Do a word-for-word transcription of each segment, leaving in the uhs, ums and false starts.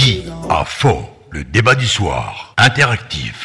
Dit à faux, le débat du soir, interactif.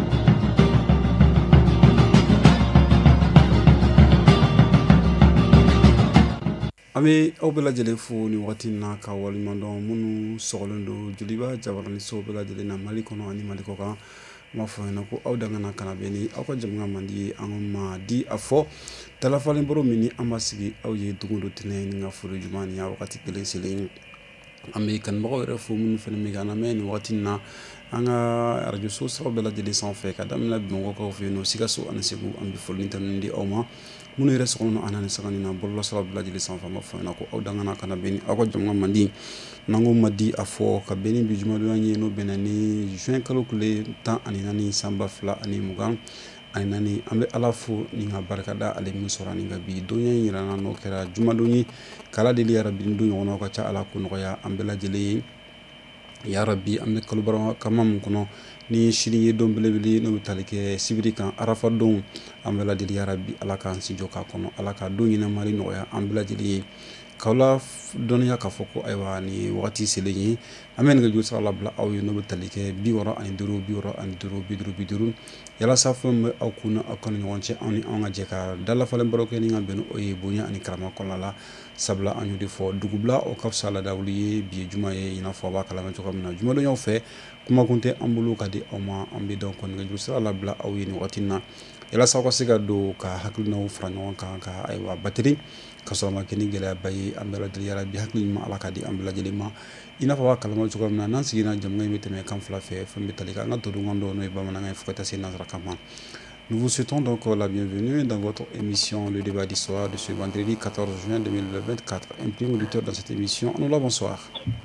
Ami aw bɛɛ lajɛlen fo ni wagati na ka waliɲuman dɔn minnu sɔgɔlen don joliba jabarani so bɛɛ lajɛlen na Mali kɔnɔ ani Mali kɔkan n b'a fɔ ɲɛna ko aw dangana kana bɛn ni aw ka jamana man di an ma di a fɔ talafalen baro min ni an b'a sigi aw ye dogo don tɛnɛ ni ka foli juman ni a wagati kelen selen an bɛ kanubagaw yɛrɛ fo minnu fana bɛ k'an lamɛn nin wagati na an ka radio so siraw bɛɛ lajɛlen sanfɛ ka daminɛ Bamakɔkaw fɛ yen nɔ Sikaso ani Segu an bɛ foli ni tɛmɛni di aw ma minnu yɛrɛ sɔgɔlen don an ni sagani na bɔlɔlɔ siraw bɛɛ lajɛlen sanfɛ an b'a fɔ ɲɛna ko aw dangana kana bɛn ni aw ka jamana man di n'an ko ma di a fɔ ka bɛn ni bi jumadonya ye n'o bɛnna ni juin kalo tile tan ani naani san ba fila ani mugan ani naani an bɛ Ala fo ni ka barikada ale min sɔrɔ ani ka bi donya in yira n'o kɛra jumadon ye k'Ala deli yarabi ni don ɲɔgɔnnaw ka ca Ala ko nɔgɔya an bɛɛ lajɛlen ye yarabi an bɛ kalo barama min kɔnɔ ni sini ye don belebele n'o bɛ tali kɛ sibiri kan arafa don an bɛɛ lajɛlen yarabi Ala k'an si jɔ k'a kɔnɔ Ala ka don ɲɛnamari nɔgɔya an bɛɛ lajɛlen ye k'aw la dɔnniya k'a fɔ ko ayiwa ni wagati selen ye an bɛ nɛgɛjuru sira labila aw ye n'o bɛ tali kɛ bi wɔɔrɔ ani duuru bi wɔɔrɔ ani duuru bi duuru bi duuru yalasa fɛn bɛ aw kun aw ka ni ɲɔgɔn cɛ anw ni anw ka jɛ ka dalafalen baro kɛ ni ka bɛn o ye bonya ani karama kɔnɔna la sabula an y'o de fɔ dugubila o ka fisa ladawuli ye bi ye juma ye i n'a fɔ a b'a kalama cogoya min na jumadonyaw fɛ kuma kun tɛ an bolo ka di aw ma an bɛ dɔn kɔni nɛgɛjuru sira labila aw ye nin wagati na yalasa aw ka se ka don ka hakilinaw fara ɲɔgɔn kan ka ayiwa bateri ka sɔrɔ ma kɛ ni gɛlɛyaba ye an bɛɛ lajɛlen yarabi hakili ɲuman Ala ka di an bɛɛ lajɛlen ma i n'a fɔ a b'a kalama cogoya min na n'an sigira jamana in bɛ tɛmɛ kan fila fɛ fɛn bɛ tali kɛ an ka todunkan dɔ n'o ye bamanankan ye fo ka taa se nanzarakan ma. Nous vous souhaitons donc la bienvenue dans votre émission Le Débat du Soir de ce vendredi quatorze juin deux mille vingt-quatre. Un premier auditeur dans cette émission. On là, bonsoir.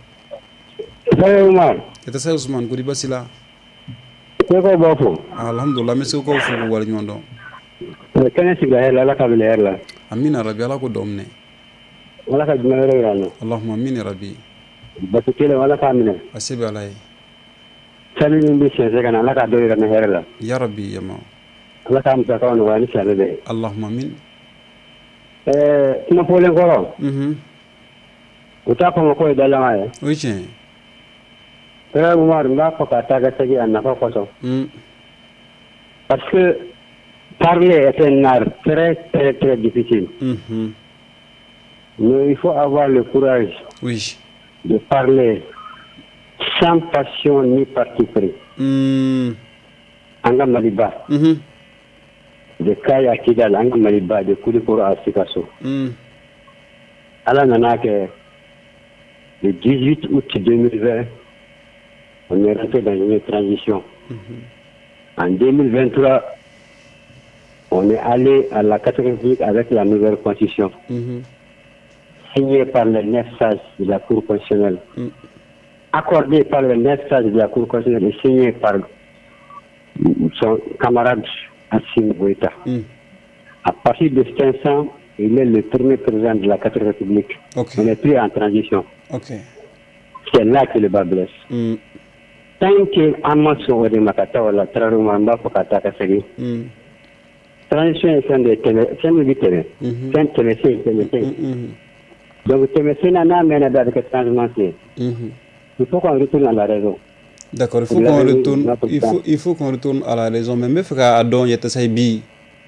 Salut Oumar. Et ça Ousmane, Goudi Basila. C'est quoi bon? Alhamdulillah, mais c'est quoi vous vous voulez nous donner? Quand est-ce que la la cabine là? Amina Rabbi, Allah ko domne. Wala ka dina re yana. Allahumma amin Rabbi. Batu kele wala ka amina. Asibi alai. Sabi min bi sese kana Allah ka do ira na herla. Ya Rabbi ya ma. Allah ka amsa ka no wani sabe be. Allahumma amin. Eh, tuna polen ko. Mhm. Uta ko ko da la ya. Oui tiens. Frère Oumar, nga ko ka ta ga tagi anna ko ko so. Mm. Parce que parler est un art très très très difficile. Mhm. Mais il faut avoir le courage Oui. de parler sans passion ni parti pris. Mm. Anga Maliba, Mhm. de Kaya Kidal, Anga Maliba, de Koulikoro à Sikaso. Mm. Alors, on a que le dix-huit août deux mille vingt, on est rentré dans une transition. Mhm. En deux mille vingt-trois, on est allé à la quatrième République avec la nouvelle constitution, Mhm. signée par les neuf sages de la Cour constitutionnelle, Mm. accordée par les neuf sages de la Cour constitutionnelle et signée par son camarade Assimi Goïta. Mm. À partir de cet instant, il est le premier président de la quatrième République. Ok. On n'est plus en transition. Ok. C'est là que le bas blesse. Mm. Tant que Amaso de Makata ou la Trarumamba Pokata Kasegi, Mm. transition est un des thèmes, c'est un des thèmes, Mhm. c'est un thème, c'est un thème, c'est un thème. Mhm. Donc, thème, c'est un âme, mais avec le changement, c'est. Mhm. Il faut qu'on retourne à la raison. D'accord, il faut Vous qu'on l'avez retourne, dit, notre il temps. faut, il faut qu'on retourne à la raison. Mais me fait qu'à don, y a ça bi.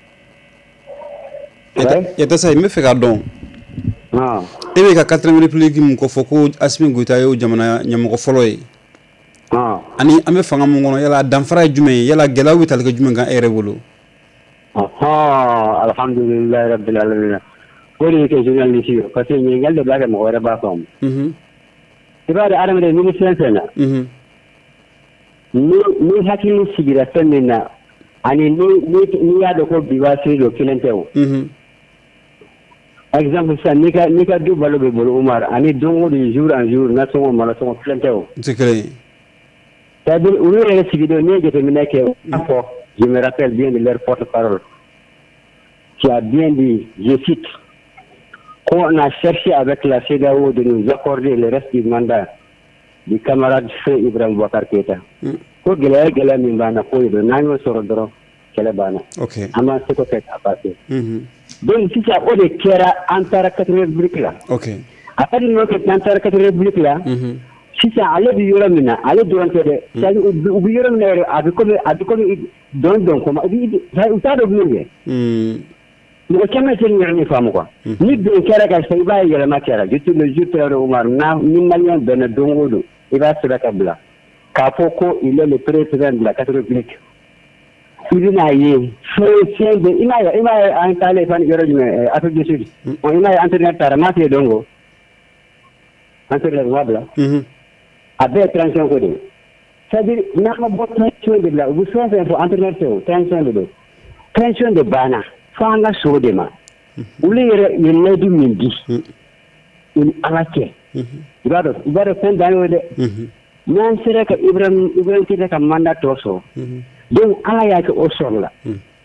Ouais. Y a ça, me fait qu'à don. Ah, Et bien, qu'à quatrième république, mon kofoko, Assimi Goïta yo jamana nyamoko folloy. ah, Ani ame fanga mon gono yala danfara jume yala gela wital ke jume kan ere bolo. ah, alhamdulillah, rabbil alamin. Pour les journalistes, parce que nous avons des blagues, mais on va pas comme. Mhm. C'est pas de armes de ministère, là. Mhm. Nous, nous, hakili sigira femina. Ani, nous, nous, nous, avons quoi bivasser le clientèle. Mhm. Exemple, ça, nika, nika du balo be bolo Omar. Ani, donc, de jour en jour, nous sommes mal, sommes clientèle. C'est clair. C'est-à-dire, où est le sigira, nous, je termine que, je me rappelle bien de leur porte-parole, qui a bien dit, je cite, qu'on a cherché avec la C E D A O de nous accorder le reste du mandat du camarade Feu Ibrahim Boubacar Keïta. Ko gɛlɛya gɛlɛya min b'an na k'o de don n'an y'o sɔrɔ dɔrɔn kɛlɛ banna. Ok. An b'an seko kɛ k'a passé. Mhm. Donc sisan o de kɛra an taara quatrième république la. Ok. A ka di ninnu kɛ an taara quatrième république la. Mhm. sisan ale bi yɔrɔ min na ale dɔrɔn tɛ dɛ c'est u bi yɔrɔ min na yɛrɛ a bɛ komi a bɛ komi dɔn dɔn kɔma u t'a dɔn min kɛ mɔgɔ caman tɛ nin yɔrɔ min faamu quoi ni bɛn kɛra ka se i b'a ye yɛlɛma kɛra je te le jure père Omar na ni malien bɛnna don o don i b'a sɛbɛn ka bila k'a fɔ ko il est le président de la quatre république i bɛna ye fɛn bɛ i m'a ye i m'a ye an taalen fan yɔrɔ jumɛn Afrique du Sud i m'a ye entraîneur taara n'a fɛ dɔn ko entraîneur ma bila a bɛɛ transition ko de c'est-à-dire n'a ma bɔ transition de la u bɛ fɛn fɛn fɔ entraîneur tɛ o transition de don transition de banna fo an ka so de ma olu yɛrɛ ye layidu min di u ni ala cɛ i b'a dɔn i b'a dɔn fɛn dan y'o dɛ n'an sera ka Ibrahim Ibrahim Keita ka mandat tɔ sɔrɔ donc ala y'a kɛ o sɔrɔ la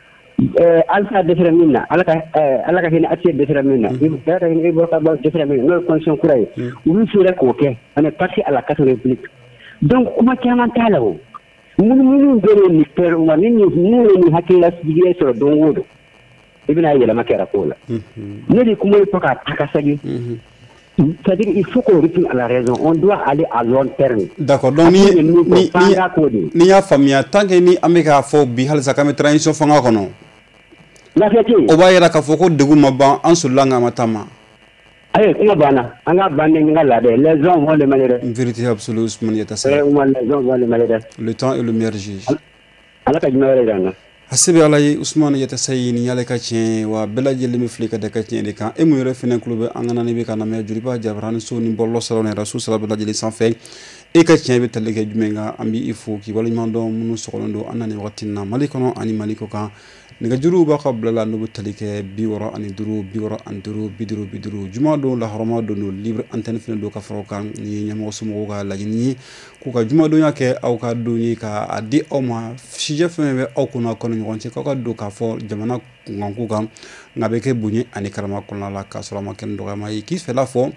Alpha dɛsɛra min na ala ka ala ka hinɛ Atiye dɛsɛra min na ala ka hinɛ Iboubacar Ba dɛsɛra min na n'o ye constitution kura ye olu sera k'o kɛ on est parti à la quatre république donc kuma caman t'a la o minnu minnu bɛ nin père Oumar ni ni ni hakilila sigilen sɔrɔ don o don i bɛna yɛlɛma kɛra k'o la ne de kuma ye fɔ k'a ta ka segin c'est-à-dire il faut qu'on retourne à la raison on doit aller à long terme d'accord donc ni ni ni y'a faamuya tant que ni an bɛ k'a fɔ bi halisa k'an bɛ transition fanga kɔnɔ o b'a yira k'a fɔ ko degun ma ban an solila an ka ma taama ayi kuma banna an ka ban ni n ka laada les hommes vont le malheureux une vérité absolue Ousmane Yatassi les hommes vont le malheureux le temps est le meilleur juge ala ka jumɛn wɛrɛ d'an na hasibe ala ye Ousmane Yatassi ni yale ka tiɲɛ wa bɛɛ lajɛlen bɛ fili ka da ka tiɲɛ de kan e mun yɛrɛ fɛnɛ kulo bɛ an ka naani bɛ ka lamɛn Joliba Jabara ni so ni bɔlɔlɔ siraw ni raso sira bɛɛ lajɛlen sanfɛ e ka tiɲɛ bɛ tali kɛ jumɛn kan an b'i fo k'i waleɲuman dɔn minnu sɔgɔlen don an na nin wagati in na Mali kɔnɔ ani Mali kɔ kan nɛgɛjuru b'a ka bila la n'o bɛ tali kɛ bi wɔɔrɔ ani duuru bi wɔɔrɔ ani duuru bi duuru bi duuru juma don lahɔrɔma don don libre antenne fɛnɛ don ka fara o kan ni ye ɲɛmɔgɔ somɔgɔw ka laɲini ye k'u ka jumadonya kɛ aw ka don ye k'a di aw ma sujet fɛn bɛ aw kunna kɔnɔ ɲɔgɔn cɛ k'aw ka don k'a fɔ jamana kunkanko kan nka bɛ kɛ bonya ani karama kɔnɔna la k'a sɔrɔ a ma kɛ ni dɔgɔyama ye k'i fɛla fɔ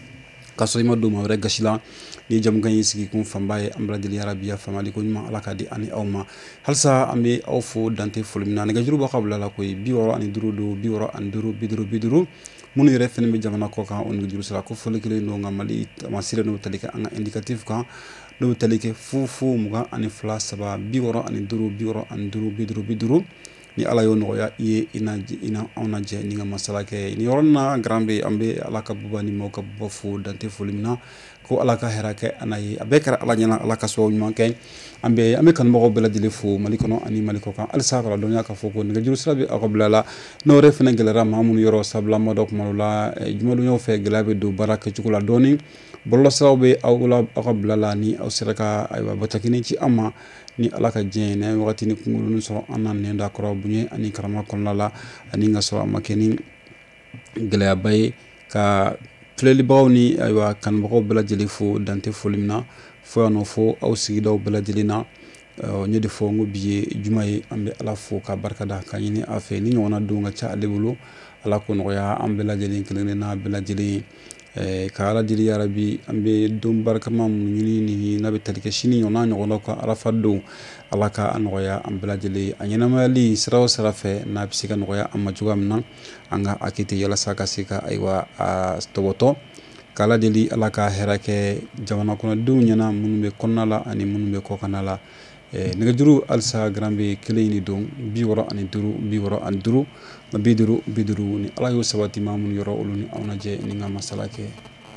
k'a sɔrɔ i ma don maa wɛrɛ gasi la ni jamukan y'i sigi kun fanba ye an bɛɛ lajɛlen yarabiya faamali ko ɲuman ala ka di ani aw ma halisa an bɛ aw fo dante foli min na nɛgɛjuru b'a ka bila la koyi bi wɔɔrɔ ani duuru don bi wɔɔrɔ ani duuru bi duuru bi duuru minnu yɛrɛ fɛnɛ bɛ jamana kɔ kan o nɛgɛjuru sira ko foli kelen don nka Mali tamasire n'o tali kɛ an ka indicatif kan n'o bɛ tali kɛ fu fu mugan ani fila saba bi wɔɔrɔ ani duuru bi wɔɔrɔ ani duuru bi duuru bi duuru ni ala y'o nɔgɔya i ye i na i na anw lajɛ ni ka masala kɛ ni yɔrɔ na grand bɛ an bɛ ala ka buba ni maaw ka buba fo dante foli min na ko ala ka hɛrɛ kɛ an n'a ye a bɛɛ kɛra ala ɲɛna ala ka sababu ɲuman kɛ an bɛ an bɛ kanubagaw bɛɛ lajɛlen fo Mali kɔnɔ ani Mali kɔ kan halisa ka dɔnniya k'a fɔ ko nɛgɛjuru sira bɛ aw ka bila la n'o yɛrɛ fɛnɛ gɛlɛyara maa minnu yɔrɔ sabula ma dɔ kuma dɔ la jumadonyaw fɛ gɛlɛya bɛ don baara kɛcogo la dɔɔni bɔlɔlɔ siraw bɛ aw la aw ka bila la ni aw sera ka ayiwa batakini ci an ma ni ala ka diɲɛ n'a ye wagati ni kunkurunnin sɔrɔ an na nɛn da kɔrɔ bonya ani karama kɔnɔna la ani ka sɔrɔ a ma kɛ ni gɛlɛyaba ye ka filɛlibagaw ni ayiwa kanubagaw bɛɛ lajɛlen fo dante foli min na fo yan nɔ fo aw sigidaw bɛɛ lajɛlen na n y'o de fɔ n ko bi ye juma ye an bɛ ala fo ka barika da ka ɲini a fɛ ni ɲɔgɔnna don ka ca ale bolo ala ko nɔgɔya an bɛɛ lajɛlen kelen kelen n'a bɛɛ lajɛlen ye ka ala deli yarabi an bɛ don barikama mun ɲini ni n'a bɛ tali kɛ sini ɲɔgɔnna ɲɔgɔnnaw ka arafa don ala ka a nɔgɔya an bɛɛ lajɛlen ye a ɲɛnamayali sira o sira fɛ n'a bɛ se ka nɔgɔya an ma cogoya min na an ka hakili yalasa ka se ka ayiwa a tɔbɔtɔ k'ala deli ala ka hɛrɛ kɛ jamana kɔnɔdenw ɲɛna minnu bɛ kɔnɔna la ani minnu bɛ kɔkanna la nɛgɛjuru halisa grand bɛ kelen in don bi wɔɔrɔ ani duuru bi wɔɔrɔ ani duuru bi duuru bi duuru ni ala y'o sabati maa minnu yɔrɔ olu ni aw lajɛ ni ka masala kɛ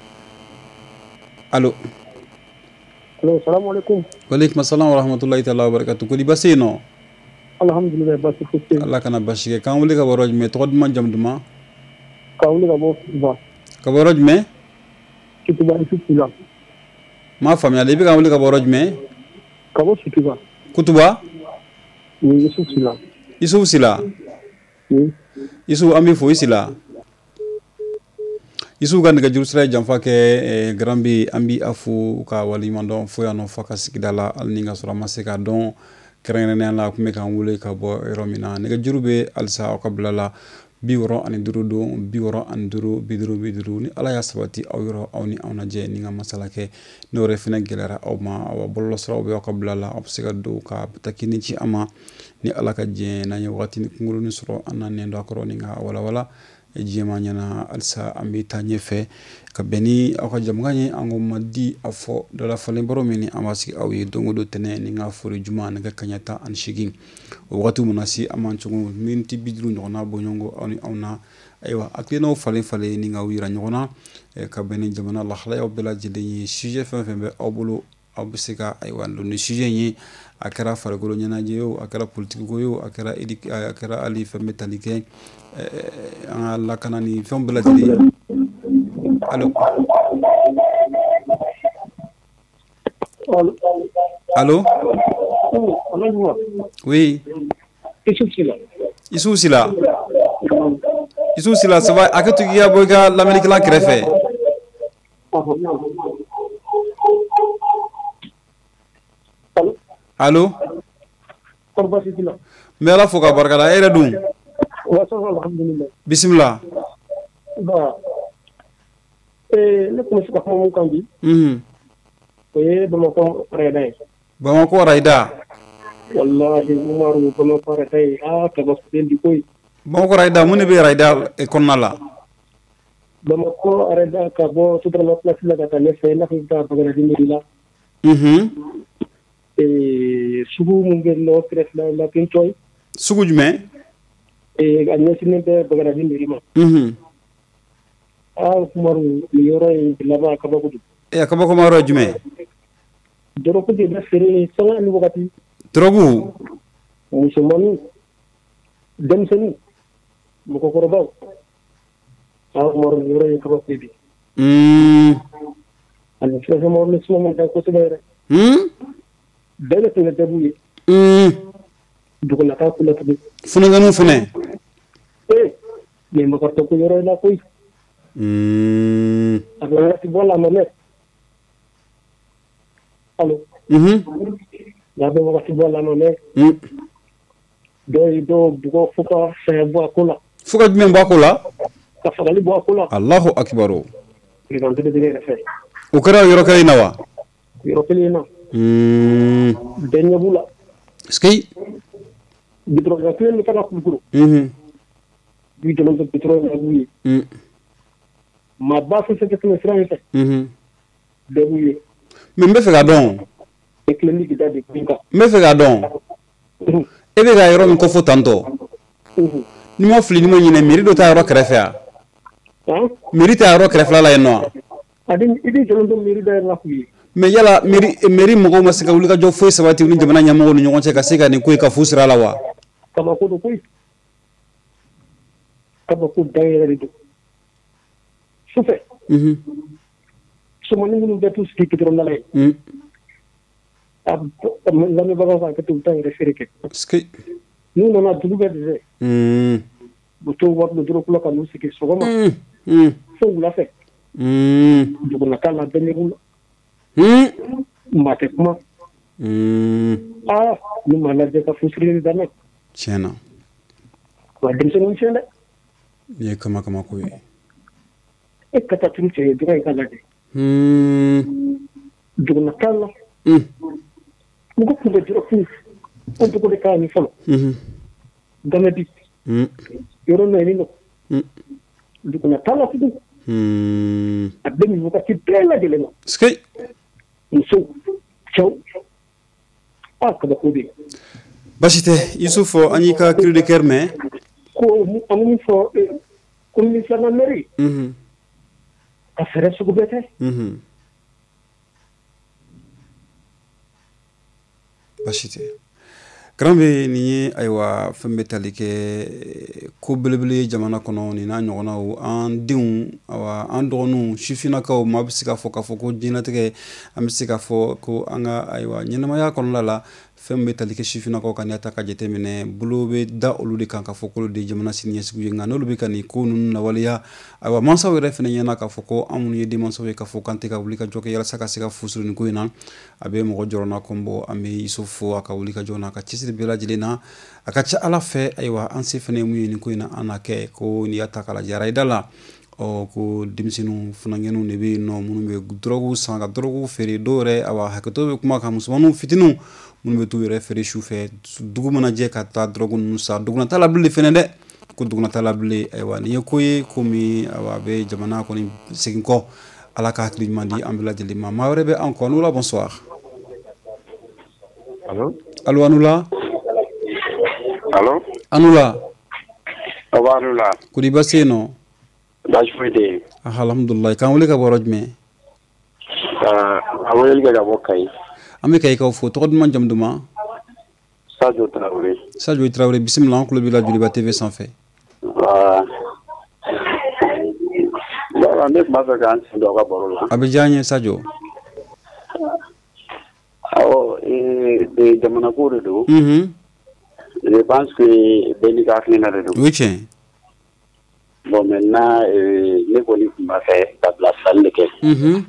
allo allo salamu alaikum waleykum salam wa rahmatulahi taala wa barakatu kodi basi yen nɔ alhamdulilayi basi foyi ala kana basi kɛ k'an wele ka bɔ yɔrɔ jumɛn tɔgɔ duman jamu duman k'an wele ka bɔ Kituba ka bɔ yɔrɔ jumɛn Kituba Isufu la m'a faamuya i bɛ k'an wele ka bɔ yɔrɔ jumɛn ka bɔ Kituba Kutuba oui Isufu Sila Isufu Sila oui Isufu an b'i fo i Sila Isufu ka nɛgɛjuru sira ye janfa kɛ grand bi an b'i a fo ka waleɲuman dɔn fo yan nɔ fo a ka sigida la hali ni ka sɔrɔ a ma se k'a dɔn kɛrɛnkɛrɛnnenya la a tun bɛ k'an wele ka bɔ yɔrɔ min na nɛgɛjuru bɛ halisa aw ka bila la bi wɔɔrɔ ani duuru don bi wɔɔrɔ ani duuru bi duuru bi duuru ni ala y'a sabati aw yɔrɔ aw ni aw lajɛ ni ka masala kɛ n'o yɛrɛ fɛnɛ gɛlɛyara aw ma aw bɔlɔlɔ siraw bɛ aw ka bila la aw bɛ se ka don ka takini ci an ma ni ala ka diɲɛ n'an ye wagati ni kunkurunin sɔrɔ an na nɛn don a kɔrɔ ni ka walawala diɲɛma ɲɛna halisa an bɛ taa ɲɛfɛ ka bɛn ni aw ka jamukan ye an ko ma di a fɔ dɔlafalen baro min an b'a sigi aw ye don o don tɛnɛ ni ka fori juma nɛgɛ kaɲɛ tan ani seegin o wagati min na se an man cogo miniti bi duuru ɲɔgɔnna bɔɲɔgɔnko aw ni aw na ayiwa hakilinaw falen falen ni k'aw yira ɲɔgɔn na ka bɛn ni jamana lahalayaw bɛɛ lajɛlen ye sujet fɛn fɛn bɛ aw bolo aw bɛ se ka ayiwa don ni sujet ye a kɛra farikolo ɲɛnajɛ ye a kɛra politiki ko ye a kɛra a kɛra hali fɛn bɛ tali kɛ an ka lakana ni fɛn bɛɛ lajɛlen ye allo allo oui Isou Sila Isou Sila ça va hakɛto k'i ka bɔ i ka lamɛnnikɛla kɛrɛfɛ allo n bɛ Ala fo ka barikada e yɛrɛ dun bisimila ne tun bɛ se ka kuma mun kan bi o ye Bamakɔ rayida ye Bamakɔ rayida wallahi Umaru Bamakɔ rayida ye aa kabasiden di koyi Bamakɔ rayida mun de bɛ rayida kɔnɔna la Bamakɔ rayida ka bɔ Sotrama place la ka taa ne fɛ i n'a fɔ i bɛ taa Bagadaji mairie la sugu mun bɛ nɔ kɛrɛfɛ la la Pintoy sugu jumɛn a ɲɛsinnen bɛ Bagadaji mairie ma aa Umaru nin yɔrɔ in laban kabako don e kabako ma yɔrɔ jumɛn dɔrɔgu de bɛ feere sanga ni wagati dɔrɔgu musomanninw denmisɛnninw mɔgɔkɔrɔbaw aa Umaru nin yɔrɔ in kabako bi ani fɛnfɛnmaw ni suma man kan kosɛbɛ yɛrɛ bɛɛ bɛ tɛmɛ dabu ye dugulaka kula tugun funakɛninw fɛnɛ ee mais makarta ko yɔrɔ in na koyi a bɛ wagati bɔ la a ma mɛn allo n'a bɛ wagati bɔ la a ma mɛn dɔw ye dɔw bugɔ fo ka fɛn bɔ a ko la fo ka jumɛn bɔ a ko la ka fagali bɔ a ko la Alahu akibaru président délégué yɛrɛ fɛ o kɛra yɔrɔ kelen na wa yɔrɔ kelen na bɛɛ ɲɛ b'u la est-ce que goudron kelen min kan ka kulukoro bi jɔlen bɛ goudron ɲɛ b'u ye maa ba fɛn fɛn tɛ tɛmɛ sira in fɛ bɛɛ b'u ye mais n bɛ fɛ ka dɔn e tilenni k'i da de kun kan n bɛ fɛ ka dɔn e bɛ ka yɔrɔ min kofɔ tantɔ ni ma fili ni ma ɲinɛ mairie dɔ t'a yɔrɔ kɛrɛfɛ wa mairie t'a yɔrɔ kɛrɛfɛla la yen nɔ wa i bɛ jɔlen bɛ mairie da yɛrɛ la k'u ye mais yala mairie mairie mɔgɔw ma se ka wuli ka jɔ foyi sabati ni jamana ɲɛmɔgɔw ni ɲɔgɔn cɛ ka se ka nin ko in ka fu sira la wa kabako don koyi kabako da yɛrɛ de don sufɛ musomanin minnu bɛ t'u sigi gudɔrɔnda la yen a lamɛnbagaw b'a kɛ ten u t'a yɛrɛ feere kɛ n'u nana dugu bɛɛ dɛsɛ u t'o wari don dɔrɔgu la ka n'u sigi sɔgɔma fo wula fɛ dugunata la bɛɛ ɲɛ b'u la maa tɛ kuma aa ni maa lajɛ ka fusiri daminɛ tiɲɛna wa denmisɛnninw tiɲɛ dɛ nin ye kama kama ko ye e ka taa turu cɛ ye dɔrɔn i ka lajɛ dugunata la mɔgɔ tun bɛ dɔrɔgu an tɔgɔ de k'a ye fɔlɔ gamɛdi yɔrɔ nɛni nɔ dugunata la tugun a bɛ nin wagati bɛɛ lajɛlen na musow cɛw a kabako bɛ yen basi tɛ Isufu an y'i ka cri de cœur mɛn ko an min fɔ commune filanan mairie ka fɛɛrɛ sugu bɛɛ kɛ basi tɛ karambe nin ye ayiwa fɛn bɛ tali kɛ ko belebele jamana kɔnɔ nin n'a ɲɔgɔnnaw an denw awa an dɔgɔninw sifinnakaw maa bɛ se ka fɔ k'a fɔ ko diɲɛlatigɛ an bɛ se ka fɔ ko an ka ayiwa ɲɛnamaya kɔnɔna la fɛn bɛ tali kɛ sifinnakaw kan n'i y'a ta ka jateminɛ bolo bɛ da olu de kan k'a fɔ k'olu de jamana siniɲɛsigiw ye nka n'olu bɛ ka nin ko ninnu lawaleya ayiwa mansaw yɛrɛ fana ɲɛna k'a fɔ ko anw minnu ye denmansaw ye k'a fɔ k'an tɛ ka wuli ka jɔ kɛ yalasa ka se ka fusuru nin ko in na a bɛ mɔgɔ jɔrɔna kɔnbɔ an bɛ Isufu a ka wuli ka jɔ n'a ka cɛsiri bɛɛ lajɛlen na a ka ca Ala fɛ ayiwa an se fana ye mun ye nin ko in na an n'a kɛ ko n'i y'a ta k'a lajɛ rayida la ɔ ko denmisɛnninw funanŋɛninw de bɛ yen nɔ minnu bɛ dɔrɔgu san ka dɔrɔgu feere dɔw yɛrɛ awa hakɛto bɛ kuma kan musomaninw fitininw minnu bɛ t'u yɛrɛ feere su fɛ dugu mana jɛ ka taa dɔrɔgu ninnu san dugunata la bilen fɛnɛ dɛ ko dugna talable aywa ni ko ye ko mi awa be jamana ko ni segin ko ala ka hakli mandi ambila jeli ma mawre be encore nous la bonsoir. Allô? Allô Anula? Allô? Anula? Awa Anula. Kudi baseno? Bajfede. Alhamdulillah. Kan wole ka boroj me? Ah, awel ga bo kay. Ame kay ka fo to man jam duma. Sadio Traoré. Sadio Traoré bismillah ko bi la Djoliba T V sans fait. Ah. Ba nek ma ga kan do ga borola. Abi janye Sadio. Oh, et de jamana ko do. Mhm. Je pense que Benika Klina de Oui, tiens. Bon, maintenant, euh, les polices m'a fait la salle de quai. Mhm.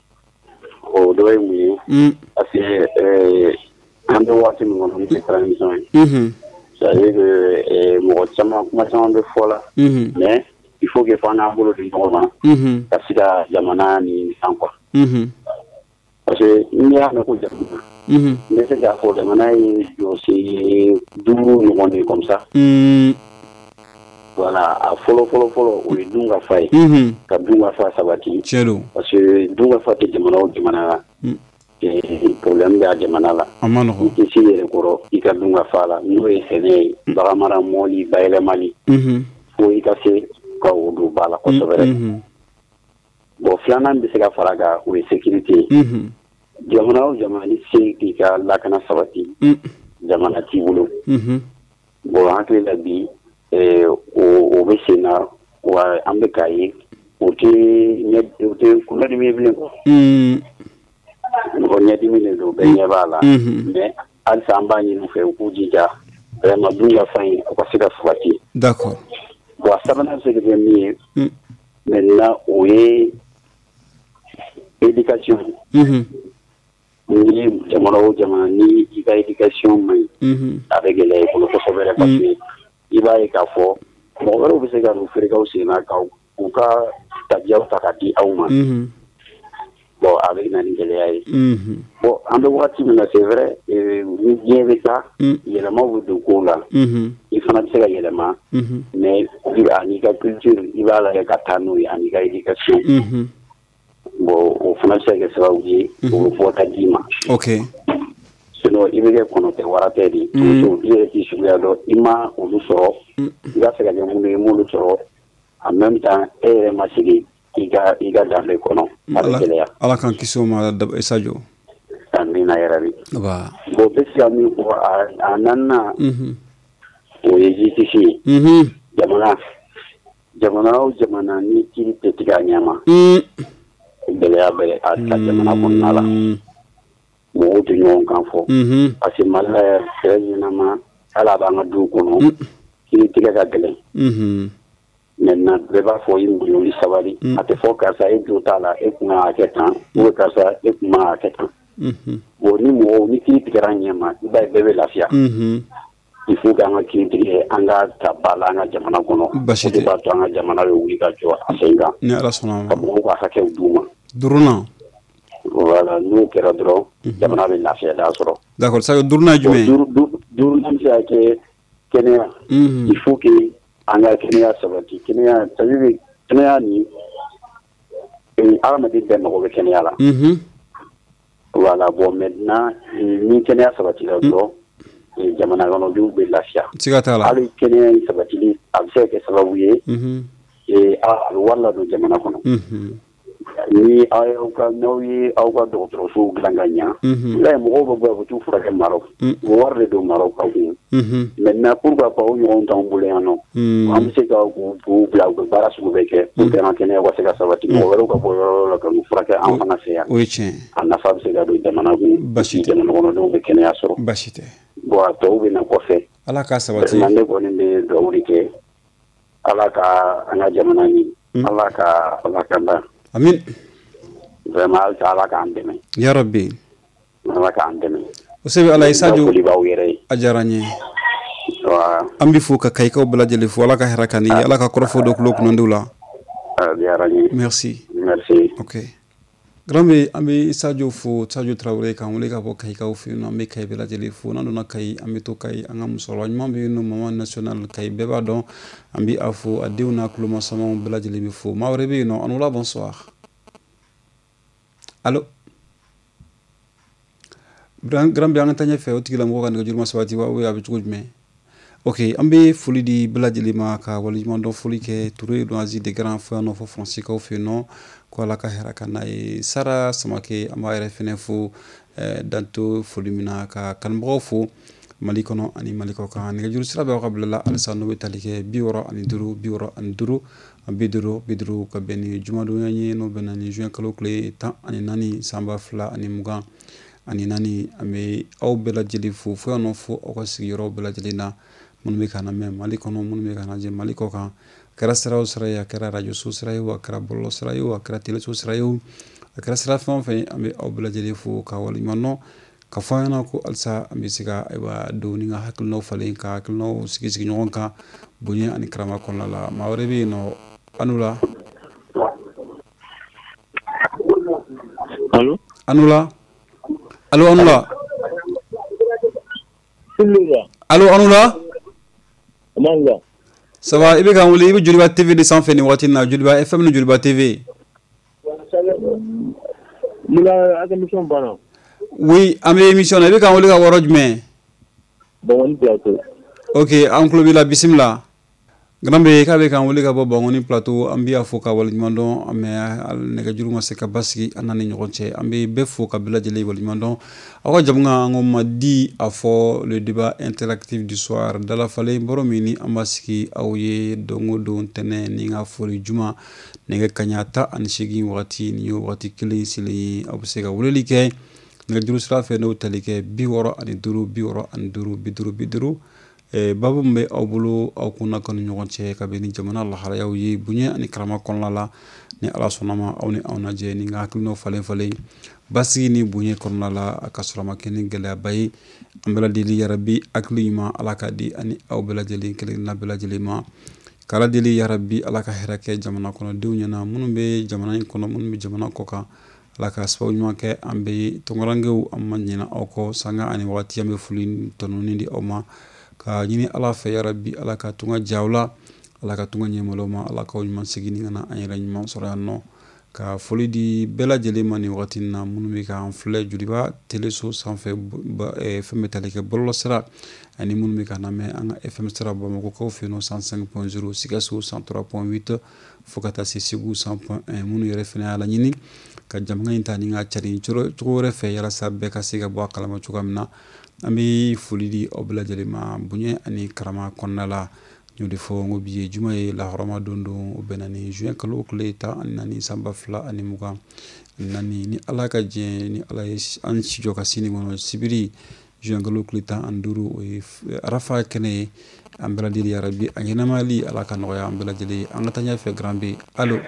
Au doigt mouillé. Mhm. Parce que, euh, quand on voit que nous avons fait transmission, Mhm. ça veut dire que, moi, ça m'a commencé de fois là. Mhm. Mais, il faut que faut un boulot de normal. Mhm. Parce que la jamana ni sans quoi. Mhm. Parce que, il y a un coup de Mhm. mais c'est la faute de jamana, il y a aussi d'où nous on est comme ça. Mhm. Voilà, a follow follow follow o dunga fay Mhm. ka dunga fa sabati Chelo. parce que dunga fa te jamana o jamana e problème da jamana la Amano. ki ci yere koro ika dunga fa la no e sene ba mara moli bayle mali Mhm. fo ika se ka o do bala ko so bere Mhm. bo flanan bi se ka faraga o sécurité Mhm. jamana o jamana ni se ki ka la kana sabati jamana ti wulo Mhm. bo hakle la bi eh o o be sena wa ambe kai o te ne o te kuna de me bile ko Mhm. o ne di mine do be ne bala Mhm. mais al samba ni no fe ku jija vraiment dunga fain ko sika fwati D'accord. bo sabana se de mi Mhm. maintenant o e éducation Mhm. ni jamana o jamana ni ika éducation mai Mhm. avec les ko ko so bere parce que iba e ka fo mo wero be se ga no frika o se na ka ku ka tabiya ta ka di auma Mhm. bon avec na ngele ay Mhm. bon en de wati na c'est vrai et ni bien avec ça Mhm. il y a mo de ko la Mhm. il faut na se ga yele ma Mhm. mais il a ni ka culture il va la ka tanu ya ni ka éducation Mhm. bon o fana se ga sa wuji o fo ta dima OK. sinon il veut qu'on te warate di tout il est ici là do ima o lu so il va se ga mu ne mu lu so en même temps et ma sigi iga iga dans le kono avec les ala kan kiso ma da Sadio. amina yarabi Ba. bo besi ami ko anana Mhm. o yiti Mhm. jamana jamana o jamana ni kiri te tiga nyama Mhm. bele ya bele a ta jamana ko nala mo to nyon kan fo Mhm. parce mala président ma ala ba nga du kono kiri tiga ga gele Mhm. maintenant be ba fo yim bu li sabari ate fo ka sa e do tala e kuma ketan o ka sa e kuma ketan Mhm. bo ni mo ni kiri tiga nyama ba bebe lafia Mhm. il faut que an kiri tiga anga ta bala anga jamana kono Basite. ba to anga jamana yo wi ka jo asenga Ni ala sona ma. ko ko hakɛ duma Duruna. voilà n'o kɛra dɔrɔn jamana bɛ lafiya da sɔrɔ D'accord. Sadio duruna jume. duru nam se ka kɛ kɛnɛya Mhm. il faut que an ka kɛnɛya sabati kɛnɛya c'est-à-dire kɛnɛya ni adamaden bɛɛ mago bɛ kɛnɛya la Mhm. voilà bon maintenant ni kɛnɛya sabati la dɔrɔn jamana kɔnɔdenw bɛ lafiya Siga t'a la. hali kɛnɛya in sabatili a bɛ se ka kɛ sababu ye Mhm. a bɛ wari ladon jamana kɔnɔ Mhm. ni aw y'aw ka n'aw ye aw ka dɔgɔtɔrɔsow dilan ka ɲa Mhm. là mɔgɔw bɛ bɔ yan u bɛ t'u furakɛ Maroc o wari de don Maroc ka kun Mhm. maintenant pourquoi pas o ɲɔgɔnw t'anw bolo yan nɔ Mhm. an bɛ se ka k'u bila u bɛ baara sugu bɛɛ kɛ pour que an ka kɛnɛya ka se ka sabati mɔgɔ wɛrɛw ka bɔ yɔrɔ la ka n'u furakɛ an fana fɛ yan O ye tiɲɛ. a nafa bɛ se ka don jamana kun Basi tɛ. jamana kɔnɔdenw bɛ kɛnɛya sɔrɔ Basi tɛ. bon a tɔw bɛ na kɔfɛ Ala k'a sabati. vraiment ne kɔni bɛ dugawu de kɛ Ala ka an ka jamana ɲi Ala ka Ala ka ban Amin. vraiment Ala k'an dɛmɛ Ya Rabbi. Ala k'an dɛmɛ O sebe Ala ye Sadio foli b'aw yɛrɛ ye a diyara n ye. wa An bɛ fo ka kayikaw bɛɛ lajɛlen fo Ala ka hɛrɛ k'an ye Ala ka kɔrɔfɔ dɔ kulo kunnandiw la. a diyara n ye Merci. merci OK. Grambe ambe Sadio fo Sadio Traoré kan wele ka bɔ Kayi kaw fɛ yen nɔ an bɛ Kayi bɛɛ lajɛlen fo n'an donna Kayi an bɛ to Kayi an ka musokɔrɔba ɲuman bɛ yen nɔ Mama National Kayi bɛɛ b'a dɔn an bɛ a fo a denw n'a tulomasamaw bɛɛ lajɛlen bɛ fo maa wɛrɛ bɛ yen nɔ an wula bonsoir allo Grambe an ka taa ɲɛfɛ o tigilamɔgɔ ka nɛgɛjuru ma sabati wa ou bien a bɛ cogo jumɛn ok an bɛ foli di bɛɛ lajɛlen ma ka waleɲuman dɔn foli kɛ Touré don Asie de Grand fo yan nɔ fo Faransi kaw fɛ yen nɔ ko Ala ka hɛrɛ ka n'a ye Sara Samake an b'a yɛrɛ fɛnɛ fo danto foli min na ka kanubagaw fo Mali kɔnɔ ani Mali kɔ kan nɛgɛjuru sira bɛ aw ka bila la halisa n'o bɛ tali kɛ bi wɔɔrɔ ani duuru bi wɔɔrɔ ani duuru bi duuru bi duuru ka bɛn ni jumadonya ye n'o bɛnna ni juin kalo tile tan ani naani san ba fila ani mugan ani naani an bɛ aw bɛɛ lajɛlen fo fo yan nɔ fo aw ka sigiyɔrɔ bɛɛ lajɛlen na minnu bɛ k'an lamɛn Mali kɔnɔ minnu bɛ k'an lajɛ Mali kɔ kan a kɛra sira o sira ye a kɛra radio so sira ye o a kɛra bɔlɔlɔ sira ye o a kɛra télé so sira ye o a kɛra sira fɛn o fɛn an bɛ aw bɛɛ lajɛlen fo ka waleɲuman dɔn ka fɔ an ɲɛna ko halisa an bɛ se ka ayiwa don ni ka hakilinaw falen ka hakilinaw sigi sigi ɲɔgɔn kan bonya ani karama kɔnɔna la maa wɛrɛ bɛ yen nɔ anu la allo anu la allo anu la allo anu la Manga. Ça va, i bɛ k'an wele i bɛ Joliba T V de sanfɛ nin waati in na Joliba F M ni Joliba T V. Muna a ka émission banna. Oui, an bɛ émission na i bɛ k'an wele ka yɔrɔ jumɛn? Bangoni plateau. Ok, an tulo b'i la bisimila. Granbe k'a bɛ k'an wele ka bɔ Bangoni plateau an b'i fo ka waleɲuman dɔn mais nɛgɛjuru ma se ka basigi an ni ɲɔgɔn cɛ an bɛ bɛɛ fo ka bɛɛ lajɛlen waleɲuman dɔn aw ka jamu kan an ko ma di a fɔ le débat interactif du soir dalafalen baro min ni an b'a sigi aw ye don o don tɛnɛ ni ka foli juma nɛgɛ kaɲa tan ani seegin wagati nin ye wagati kelen selen ye aw bɛ se ka weleli kɛ nɛgɛjuru sira fɛ n'o tali kɛ bi wɔɔrɔ ani duuru bi wɔɔrɔ ani duuru bi duuru bi duuru babu min bɛ aw bolo aw kunna kanu ɲɔgɔn cɛ ka bɛn ni jamana laharayaw ye bonya ani karama kɔnɔna la ni Ala sɔnna ma aw ni aw lajɛ ni ka hakilinaw falen falen basigi ni bonya kɔnɔna la a ka sɔrɔ a ma kɛ ni gɛlɛyaba ye an bɛɛ lajɛlen yarabi hakili ɲuman Ala ka di ani aw bɛɛ lajɛlen kelenkelenna bɛɛ lajɛlen ma k'Ala deli yarabi Ala ka hɛrɛ kɛ jamana kɔnɔdenw ɲɛna minnu bɛ jamana in kɔnɔ minnu bɛ jamana kɔ kan Ala ka sababu ɲuman kɛ an bɛɛ ye tɔngɔrangew an ma ɲinɛ aw kɔ sanga ani wagati an bɛ foli tɔnɔni di aw ma ka ɲini Ala fɛ yarabi Ala ka tunga diya aw la Ala ka tunga ɲɛmalaw ma Ala k'aw ɲuman segin ka na an yɛrɛ ɲuman sɔrɔ yan nɔ ka foli di bɛɛ lajɛlen ma nin wagati in na minnu bɛ k'an filɛ Joliba télé so sanfɛ fɛn bɛ tali kɛ bɔlɔlɔ sira ani minnu bɛ k'an lamɛn an ka F M sira Bamakɔkaw fɛ yen nɔ cent cinq point zéro Sikaso cent trois point huit fo ka taa se Segu cent point un minnu yɛrɛ fɛnɛ y'a laɲini ka jamana in ta ni ka cari cogo wɛrɛ fɛ yalasa bɛɛ ka se ka bɔ a kalama cogoya min na an bɛ foli di aw bɛɛ lajɛlen ma bonya ani karama kɔnɔna la n y'o de fɔ n ko bi ye juma ye lahɔrɔma don don o bɛnna ni juin kalo tile tan ani naani san ba fila ani mugan ani naani ni Ala ka diɲɛ ni Ala ye an si jɔ ka sini kɔnɔ sibiri juin kalo tile tan ani duuru o ye arafa kɛnɛ ye an bɛɛ lajɛlen yarabi a ɲɛnamali Ala ka nɔgɔya an bɛɛ lajɛlen an ka taa ɲɛfɛ Granbe allo.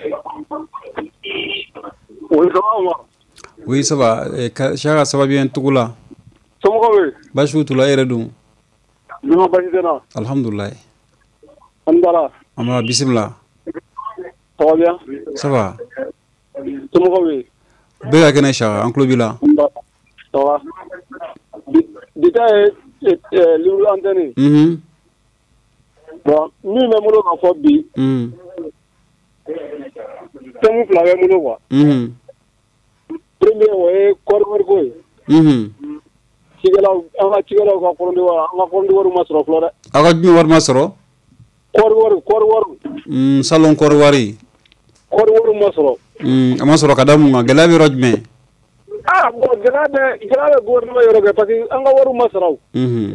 Oui, ça va moi. Oui, ça va. Chaka, ça va bien tout là? Somɔgɔw bɛ? Baasi foyi t'u la, e yɛrɛ dun? Ne ma baasi tɛ n na. Alhamdulilayi. An bara. An bara, bisimila. Ça va bien? Ça va. Somɔgɔw bɛ? Bɛɛ ka kɛnɛ Chaka, an tulo b'i la. Ça va. Bita ye libre antenne. Mhm. Bon, min bɛ n bolo ka fɔ bi. Mhm. Thème fila bɛ n bolo quoi. Mhm. Premier o ye kɔɔri ko ye. Mhm. Cikɛlaw an ka cikɛlaw ka kɔrɔndi wari an ka kɔrɔndi wari ma sɔrɔ fɔlɔ dɛ. Aw ka jumɛn wari ma sɔrɔ? Kɔɔri wari kɔɔri wari. Mm, salon kɔɔri wari. Kɔɔri wari ma sɔrɔ. Mm, a ma sɔrɔ ka da mun kan gɛlɛya bɛ yɔrɔ jumɛn? Ah bon gɛlɛya bɛ gɛlɛya bɛ gouvernement yɔrɔ kɛ parce que an ka wari ma sɔrɔ. Mhm.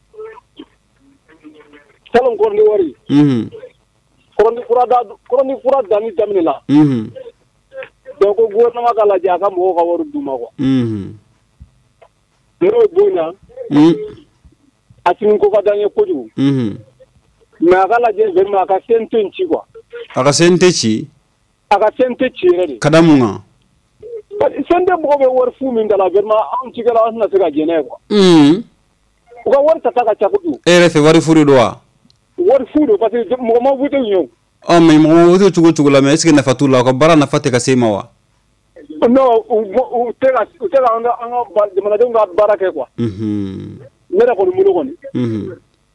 Salon kɔrɔndi wari. Mhm. Kɔrɔndi fura da kɔrɔndi fura danni daminɛna. Mhm. Donc gouvernement ka lajɛ a ka mɔgɔw ka wari d'u ma quoi. Mhm. N'o bonya. Mhm. A tigi ko ka d'an ye kojugu. Mhm. Mais a ka lajɛ vraiment a ka C N T in ci quoi. A ka C N T ci? A ka C N T ci yɛrɛ de. Ka da mun kan? C N T mɔgɔ bɛ wari fu min da la vraiment anw cikɛlaw an tɛna se ka jɛn n'a ye quoi. Mhm. U ka wari tata ka ca kojugu. E yɛrɛ fɛ wari fu de don wa? Wari fu don parce que mɔgɔ ma voté u ye o. Ɔ mais mɔgɔ ma voté cogo cogo la mais est ce que nafa t'u la? U ka baara nafa tɛ ka se i ma wa? non u tɛ ka u tɛ ka an ka an ka jamanadenw ka baara kɛ quoi. Mhm. Ne yɛrɛ kɔni bolo kɔni. Mhm.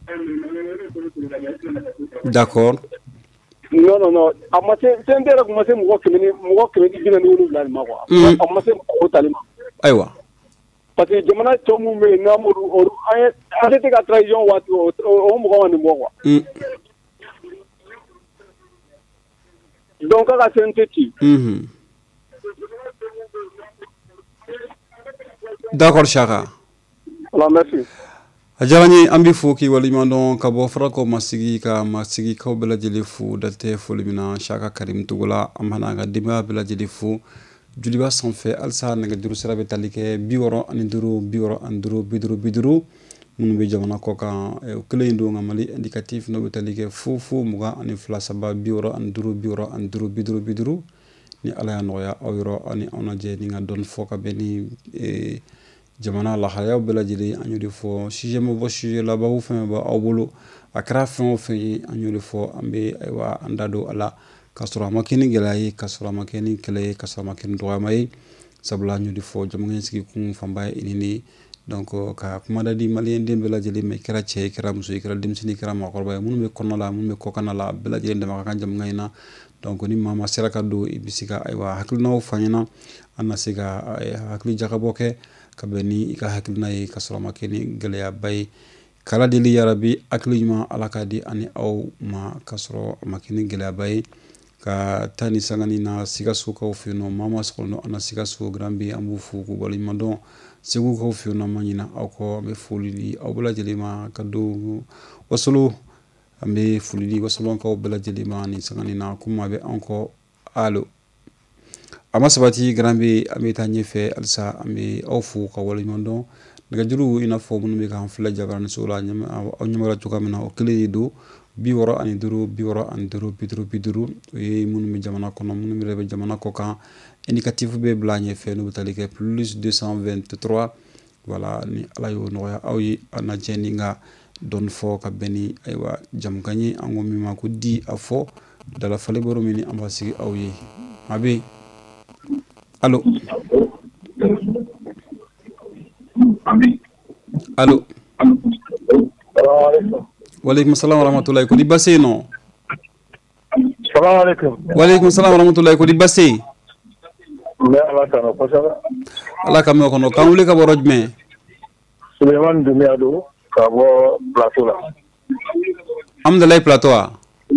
D'accord. Non non non a ma se C N T yɛrɛ kun ma se mɔgɔ kɛmɛ ni mɔgɔ kɛmɛ ni bi naani ni wolonwula ma quoi. A ma se o tali ma. Ayiwa. Parce que jamana cɛ mun bɛ yen n'an m'olu olu an ye an tɛ ka transition waati o o mɔgɔ ma nin bɔ quoi. Donc k'a ka C N T ci. Mhm. D'accord Chaka. Voilà, merci. A diyara n ye an bɛ fo k'i waleɲuman dɔn ka bɔ Farakɔ masigi ka masigikaw bɛɛ lajɛlen fo dante foli min na Chaka Karim Togola an b'a n'a ka denbaya bɛɛ lajɛlen fo Juliba sanfɛ halisa nɛgɛjuru sira bɛ tali kɛ bi wɔɔrɔ ani duuru bi wɔɔrɔ ani duuru bi duuru bi duuru minnu bɛ jamana kɔ kan o kelen in don nka Mali indicatif n'o bɛ tali kɛ fu fu mugan ani fila saba bi wɔɔrɔ ani duuru bi wɔɔrɔ ani duuru bi duuru bi duuru ni Ala y'a nɔgɔya aw yɔrɔ ani anw lajɛ ni ka dɔɔni fɔ ka bɛn ni jamana lahalayaw bɛɛ lajɛlen an y'o de fɔ sujet ma bɔ sujet labaw fɛn bɛ aw bolo a kɛra fɛn o fɛn ye an y'o de fɔ an bɛ ayiwa an da don a la k'a sɔrɔ a ma kɛ ni gɛlɛya ye k'a sɔrɔ a ma kɛ ni kɛlɛ ye k'a sɔrɔ a ma kɛ ni dɔgɔyama ye sabula an y'o de fɔ jamana in sigi kun fanba ye nin de donc ka kumada di maliyɛn den bɛɛ lajɛlen ma i kɛra cɛ ye i kɛra muso ye i kɛra denmisɛnnin i kɛra maakɔrɔba ye minnu bɛ kɔnɔ la minnu bɛ kɔkan la bɛɛ lajɛlen dama ka kan jamana in na donc ni maa ma sera ka don i bɛ se ka ayiwa hakilinaw fɔ an ɲɛna an na se ka hakili jagabɔ kɛ ka bɛn ni i ka hakilina ye ka sɔrɔ a ma kɛ ni gɛlɛyaba ye kala deli yarabi hakili ɲuman Ala k'a di ani aw ma ka sɔrɔ a ma kɛ ni gɛlɛyaba ye ka taa ni sangani na Sikaso kaw fɛ yen nɔ maa ma sɔgɔ nɔ an na Sikaso Grand B an b'u fo k'u waleɲuman dɔn Segu kaw fɛ yen nɔ an ma ɲina aw kɔ an bɛ foli di aw bɛɛ lajɛlen ma ka don Wasolo an bɛ foli di Wasolonkaw bɛɛ lajɛlen ma ni sangani na ko maa bɛ an kɔ allo a ma sabati Grand B an bɛ taa ɲɛfɛ halisa an bɛ aw fo ka waleɲuman dɔn nɛgɛjuru i n'a fɔ minnu bɛ k'an filɛ Jabaraniso la aw ɲɛmɔgɔ cogoya min na o kelen de don bi wɔɔrɔ ani duuru bi wɔɔrɔ ani duuru bi duuru bi duuru o ye minnu bɛ jamana kɔnɔ minnu yɛrɛ bɛ jamana kɔ kan indicatif bɛ bila ɲɛfɛ n'u bɛ tali kɛ plus deux cent vingt-trois voilà ni Ala y'o nɔgɔya aw ye a na jɛ ni ka dɔɔni fɔ ka bɛn ni ayiwa jamukan ye an ko min ma ko di a fɔ dalafali baro min ni an b'a sigi aw ye a bɛ allo allo Waleykum salam wa rahmatulahi ko di base no Salam alaikum Waleykum salam wa rahmatulahi ko di base Me ala kana ko sala Ala ka me kono kan wuli ka boro jumɛn Suleiman Dumia do ka bɔ plateau la Alhamdulillah plateau a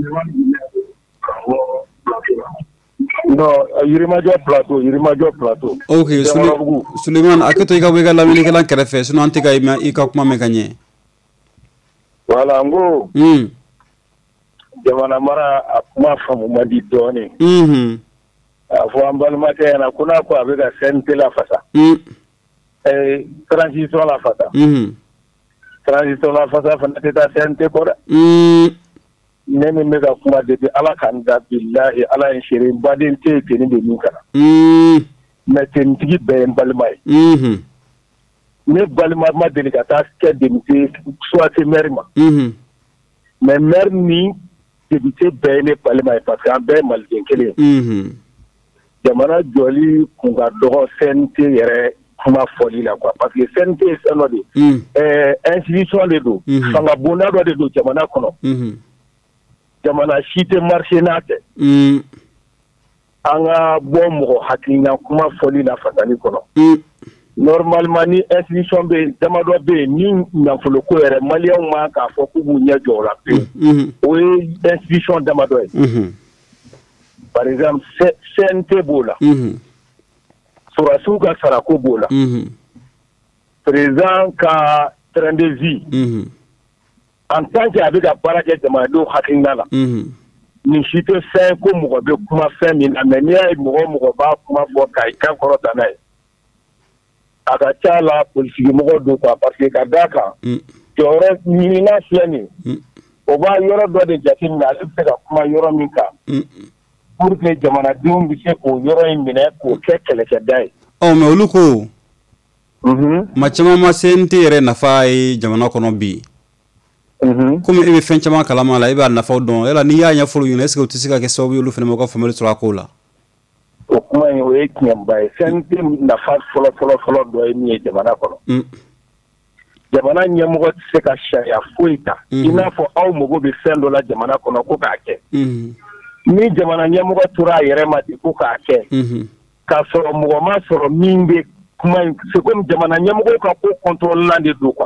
Non, Yirimajɔ plateau, Yirimajɔ plateau. Ok, Suleiman, a to i ka bɔ i ka lamɛnnikɛla kɛrɛfɛ sinon an tɛ ka i ka kuma mɛn ka ɲɛ. Voilà, n ko jamana mara a kuma faamu man di dɔɔnin. Unhun. A fɔ an balimakɛ ɲɛna ko n'a ko a bɛ ka C N T lafasa. Ɛɛ transition lafasa. Unhun. Transition lafasa fana tɛ taa C N T kɔ dɛ. Ne min bɛ ka kuma depuis Ala k'an da bilahi Ala ye seere baden tɛ yen tenni bɛ min kana. Mais tennitigi bɛɛ ye n balima ye. Ne balima ma deli ka taa kɛ député soit maire ma. Mais maire ni député bɛɛ ye ne balima ye parce que an bɛɛ ye maliden kelen ye. Jamana jɔli kun ka dɔgɔ C N T yɛrɛ kuma fɔli la quoi parce que C N T ye fɛn dɔ de ye. Ɛɛ institution de don. Fanga bonda dɔ de don jamana kɔnɔ. Jamana si tɛ marché n'a tɛ. An ka bɔ mɔgɔ hakilina kuma fɔli la fasali kɔnɔ. Normalement ni institution bɛ dama dɔ bɛ yen ni nafolo ko yɛrɛ maliyɛnw ma k'a fɔ k'u b'u ɲɛ jɔ o la pewu. O ye institution dama dɔ ye. Par exemple C N T b'o la. Sɔrɔdasiw ka sarako b'o la. Président ka train de vie. En tant que a bɛ ka baara kɛ jamanadenw hakilina la. Nin si tɛ fɛn ko mɔgɔ bɛ kuma fɛn min na mais n'i y'a ye mɔgɔ o mɔgɔ b'a kuma fɔ k'a kan kɔrɔta n'a ye. A ka ca la politique mɔgɔ don quoi parce que ka d'a kan jɔyɔrɔ ɲinina filɛ nin ye o b'a yɔrɔ dɔ de jateminɛ ale bɛ se ka kuma yɔrɔ min kan pour que jamanadenw bɛ se k'o yɔrɔ in minɛ k'o kɛ kɛlɛkɛda ye. Ɔ mais olu ko ma caman ma C N T yɛrɛ nafa ye jamana kɔnɔ bi. Komi e bɛ fɛn caman kalama la e b'a nafaw dɔn yala n'i y'a ɲɛfɔ olu ɲɛna est ce que o tɛ se ka kɛ sababu ye olu fana ma ka faamuyali sɔrɔ a ko la. O o kuma in o ye tiɲɛba ye sente nafa fɔlɔ fɔlɔ fɔlɔ dɔ ye min ye jamana kɔnɔ jamana ɲɛmɔgɔ tɛ se ka sariya foyi ta i n'a fɔ aw mago bɛ fɛn dɔ la jamana kɔnɔ ko k'a kɛ ni jamana ɲɛmɔgɔ tora a yɛrɛ ma ten ko k'a kɛ k'a sɔrɔ mɔgɔ ma sɔrɔ min bɛ kuma in c'est comme jamana ɲɛmɔgɔ ka ko contrôle de do quoi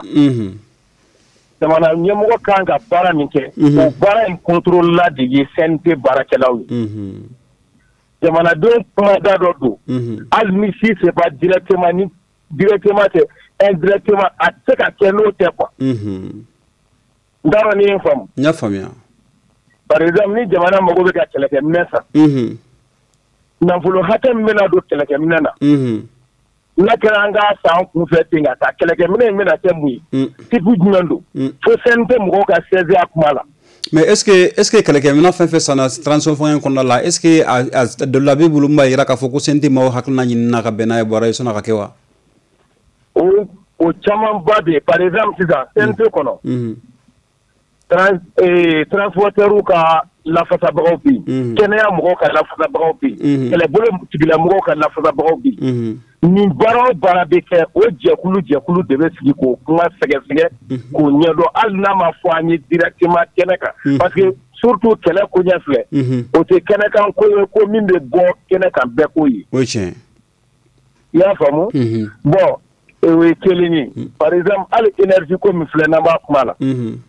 jamana ɲɛmɔgɔ kan ka baara min kɛ o baara in contrôle la de ye C N T baarakɛlaw ye jamanadenw kuma da dɔ don hali ni si c'est pas directement ni directement c'est indirectement a tɛ se ka kɛ n'o tɛ quoi n t'a dɔn ni ye n faamu n y'a faamuya par exemple ni jamana mago bɛ ka kɛlɛkɛminɛ san nafolo hakɛ min bɛna don kɛlɛkɛminɛ na n'a kɛra an k'a san kun fɛ ten ka taa kɛlɛkɛminɛ in bɛna kɛ mun ye tipu jumɛn don fo C N T mɔgɔw ka saisie a kuma la. Mais est-ce que est-ce que kɛlɛkɛminɛ fɛn fɛn sanna transition fɔlɔ in kɔnɔna la est-ce que a dɔ la b'i bolo min b'a yira k'a fɔ ko C N T maaw hakilina ɲinina ka bɛn n'a ye bɔra ye sɔnna ka kɛ wa? o o camanba bɛ yen par exemple sisan C N T kɔnɔ trans transporteurs ka lafasabagaw bɛ yen kɛnɛya mɔgɔw ka lafasabagaw bɛ yen kɛlɛbolo tigilamɔgɔw ka lafasabagaw bɛ yen nin baara o baara bɛ kɛ o jɛkulu jɛkulu de bɛ sigi k'o kuma sɛgɛsɛgɛ k'o ɲɛdɔn hali n'a ma fɔ an ye directement kɛnɛ kan parce que surtout kɛlɛ koɲɛ filɛ o tɛ kɛnɛ kan ko ye ko min bɛ bɔ kɛnɛ kan bɛɛ ko ye. o ye tiɲɛ. i y'a faamu. bon o ye kelen ye par exemple hali énergie ko min filɛ n'an b'a kuma la.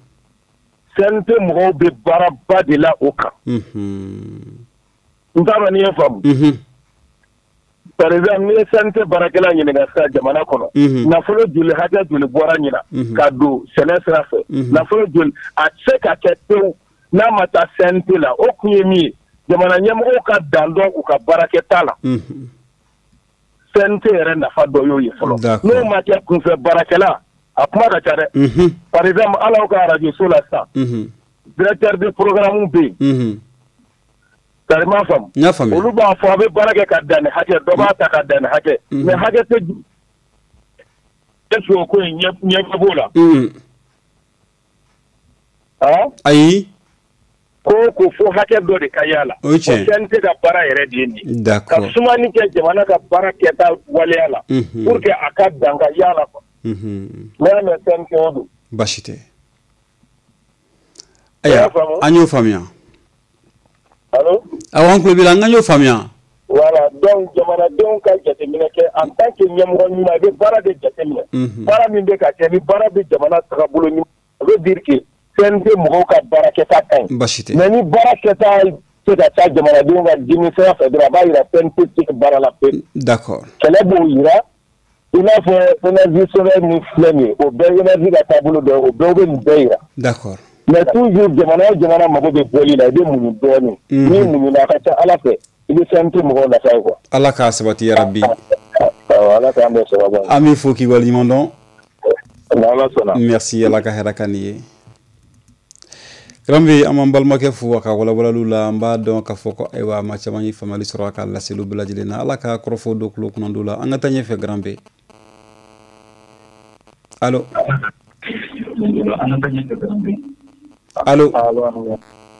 C N T mɔgɔw bɛ baaraba de la o kan. n t'a dɔn ni ye faamu. par exemple ni ye C N T baarakɛla ɲininka sisan jamana kɔnɔ nafolo joli hakɛ joli bɔra ɲina ka don sɛnɛ sira fɛ nafolo joli a tɛ se ka kɛ pewu n'a ma taa C N T la o kun ye min ye jamana ɲɛmɔgɔw ka dan dɔn u ka baarakɛta la C N T yɛrɛ nafa dɔ y'o ye fɔlɔ n'o ma kɛ kunfɛ baarakɛla a kuma ka ca dɛ par exemple ala ka radio so la sisan directeur de programme bɛ yen kari ma faamu olu b'a fɔ a bɛ baara kɛ ka dan hakɛ dɔ b'a ta ka dan hakɛ mais hakɛ tɛ est-ce que o ko in ɲɛ b'o la ayi ko ko fo hakɛ dɔ de ka y'a la o C N T ka baara yɛrɛ de ye nin ka sumani kɛ jamana ka baara kɛta waleya la pour que a ka dan ka y'a la quoi mais y'a mɛn C N T o don baasi tɛ ayiwa an y'o faamuya. Allô? Awon ko bi la nga ñoo famiya. Voilà, donc jamanadenw ka jateminɛ kɛ en tant que ɲɛmɔgɔ ɲuman i bɛ baara de jateminɛ. Baara min bɛ ka kɛ ni baara bɛ jamana tagabolo ɲuman ça veut dire que C N T mɔgɔw ka baara kɛta ka ɲi. Baasi tɛ. Mais ni baara kɛta tɛ ka taa jamanadenw ka denmisɛnya fɛ dɔrɔn a b'a yira C N T tɛ ka baara la pewu. D'accord. Kɛlɛ b'o yira i n'a fɔ énergie solaire min filɛ nin ye o bɛɛ énergie ka taabolo dɔ ye o bɛɛ bɛ nin bɛɛ yira. D'accord. Mais toujours jamana o jamana mago bɛ bɔli la i bɛ muɲu dɔɔnin ni muɲuna a ka ca ala fɛ i bɛ C N T mɔgɔw nafa ye quoi. Ala k'a sabati yarabi. Ala k'an bɛɛ sababa. An b'i fo k'i waleɲuman dɔn. Ala sɔnna. Merci ala ka hɛrɛ ka nin ye. Karambe an b'an balimakɛ fo a ka walawalaliw la an b'a dɔn k'a fɔ ko ayiwa maa caman ye faamuyali sɔrɔ a ka laseliw bɛɛ lajɛlen na ala ka kɔrɔfɔ don tulo kunnandiw la an ka taa ɲɛfɛ Karambe. Allo. Allô. Allô.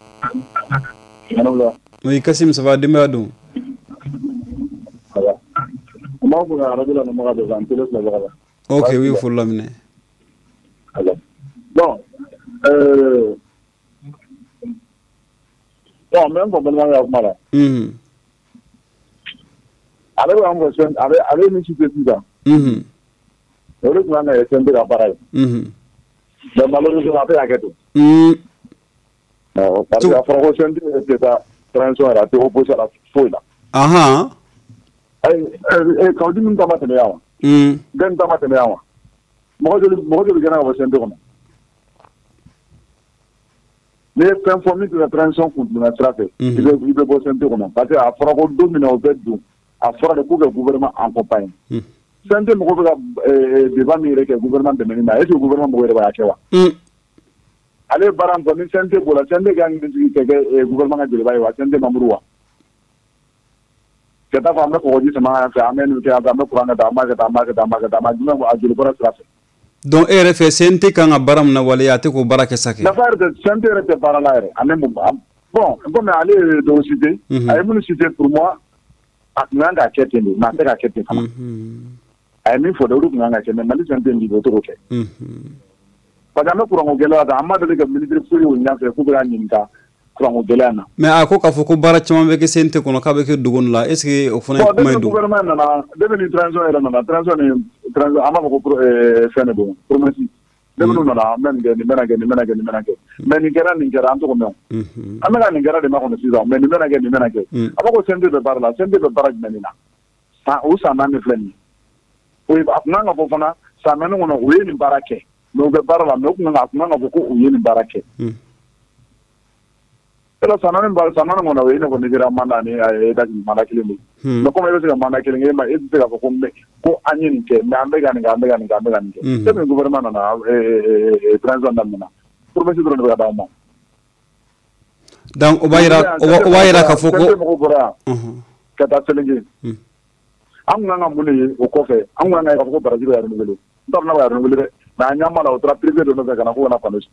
Allô. Oui, Kassim, ça va demain donc. Voilà. Comment vous avez la numéro de ventilo là voilà. OK, oui, il faut l'amener. Alors. Bon, euh bon, même pour demander à Mala. Mhm. Allez, on va se allez, allez nous citer ça. Mhm. Le plan est semblé la pareil. Mhm. Mais malheureusement après à quelque. Mhm. Non, parce que la promotion de ta transition a été opposée à la folie là. Aha. Eh eh quand tu me t'as tenu à. Mhm. Ben t'as tenu à. Moi je moi je viens à vous sentir comme. Les informations de la transition contre la trafic. Il veut il veut vous sentir comme parce que à fora dominer au fait d'où à fora de couvrir le gouvernement en compagnie. Santé mo ko euh devant mire que gouvernement de menina est-ce que gouvernement mo re ba akewa. Mhm. Ale baram ko ni santé bola santé gang ni ke gouvernement de ba wa santé mamruwa. Kata famna ko ji sama ka amen ke amna kuranga da ma ka ma ka ma ka ma dina ko ajul bora trafic. Donc R F santé kan baram na waliya te ko barake sake. La faire de santé rete paralaire amen bon comme aller de cité ay mun cité pour moi a tun kan ka kɛ ten de, mais a tɛ ka kɛ ten fana. A ye min fɔ dɛ, olu tun kan ka kɛ, mais Mali fɛn fɛn bi o t'o kɛ. Parce que an bɛ kuranko gɛlɛya kan, an ma deli ka ministre foyi y'o ɲɛfɛ k'u bɛ ka ɲininka kuranko gɛlɛya na. Mais a ko k'a fɔ ko baara caman bɛ kɛ C N T kɔnɔ k'a bɛ kɛ dogo la, est ce que o fana ye kuma in don? Bon, gouvernement nana, depuis ni transition yɛrɛ nana, transition ni transition an b'a fɔ ko fɛn de don, promesse. Depuis n'u nana, an bɛ nin kɛ, nin bɛna kɛ, nin bɛna kɛ, nin bɛna kɛ. Mais nin kɛra, nin kɛra, an t'o mɛn. An bɛ ka nin kɛra de ma kɔnɔ sisan, mais nin bɛna kɛ, nin bɛna kɛ. A b'a ko C N T bɛ baara la, C N T bɛ baara jumɛn na? San o san naani filɛ nin ye. O a kun kan ka fɔ fana san naani kɔnɔ u ye nin baara kɛ, mais u bɛ baara la, mais u kun kan ka kun kan ka fɔ ko u ye nin baara kɛ. Ela san naani baara san naani kɔnɔ o ye ne kɔni dira mandat ni a ye da mandat kelen de. Mais comme e bɛ se ka mandat kelen kɛ, e tɛ se ka fɔ ko ko an ye nin kɛ, mais an bɛ ka nin kɛ, an bɛ ka nin kɛ, an bɛ ka nin kɛ. Depuis gouvernement nana transition daminɛna, promesse dɔrɔn de bɛ ka d'aw ma. Donc o b'a yira o b'a yira k'a fɔ ko mɔgɔw bɔra yan ka taa Selinge. An kun kan ka mun de ye o kɔfɛ, an kun kan ka ye k'a fɔ ko baraji bɛ renouveler. N t'a dɔn n'a bɛ renouveler dɛ, mais an ɲɛ b'a la o taara privé dɔ nɔfɛ ka na ko kana panneau.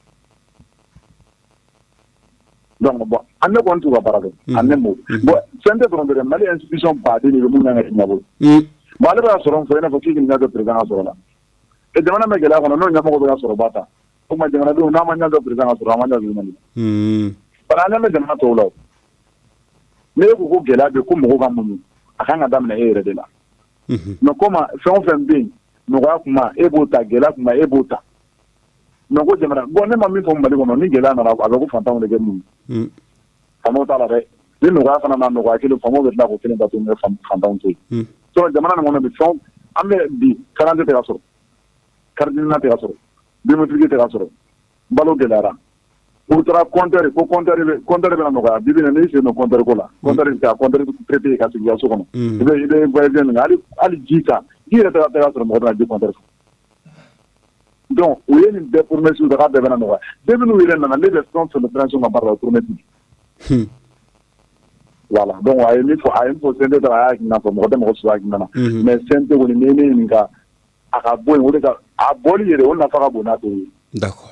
Donc bon, an ne kɔni t'u ka baara dɔn, an ne m'o. Bon, C N T dɔrɔn tɛ dɛ, Mali institution baden de bɛ mun kan ka ɲɛbɔ. Bon ale bɛ ka sɔrɔ min fɔ, i n'a fɔ k'i ɲininka kɛ président ka sɔrɔ la. Et jamana bɛ gɛlɛya kɔnɔ, n'o ɲɛmɔgɔ bɛ ka sɔrɔ ba ta. O tuma jamanadenw n'a ma ɲɛ kɛ président ka sɔrɔ, an ma ɲɛ kɛ Mali. Parce que an ɲɛ bɛ jamana tɔw la o. N'e ko ko gɛlɛya bɛ ko mɔgɔw ka muɲu, a kan ka daminɛ e yɛrɛ de la. Mais comme fɛn o fɛn bɛ yen, nɔgɔya kuma e b'o ta, gɛlɛya kuma e b'o ta. Mais ko jamana, bon ne ma min fɔ Mali kɔnɔ, ni gɛlɛya nana a bɛ ko fantanw de kɛ mun ye. Faamaw t'a la dɛ. Ni nɔgɔya fana na nɔgɔya kelen, faamaw bɛ tila k'o kelen datugu ni fantanw to yen. Donc jamana nin kɔnɔ bi fɛn an bɛ bi kalanden tɛ ka sɔrɔ, carte tɛ ka sɔrɔ, biométrique tɛ ka sɔrɔ, balo gɛlɛyara. U taara compteur ko compteur bɛ compteur bɛna nɔgɔya bi bi in na n'i sen don compteur ko la, compteur bɛ ka compteur traité ka sigi i ka so kɔnɔ. I bɛ i bɛ voyager nin hali hali ji ta, ji yɛrɛ tɛ ka sɔrɔ mɔgɔ bɛna ji compteur fɔ. Donc u ye nin bɛɛ promesse ta k'a bɛɛ bɛna nɔgɔya. Depuis n'u yɛrɛ nana ne bɛ fɛn fɛn transition ka baara la promesse. Voilà, donc a ye min fɔ a ye min fɔ C N T ta a y'a hakilina fɔ mɔgɔ tɛ mɔgɔ sɔrɔ hakilina na. Mais C N T kɔni n'i ye ne ɲininka a ka bɔ yen o de ka a bɔli yɛrɛ o nafa ka bon n'a tɔw ye. D'accord.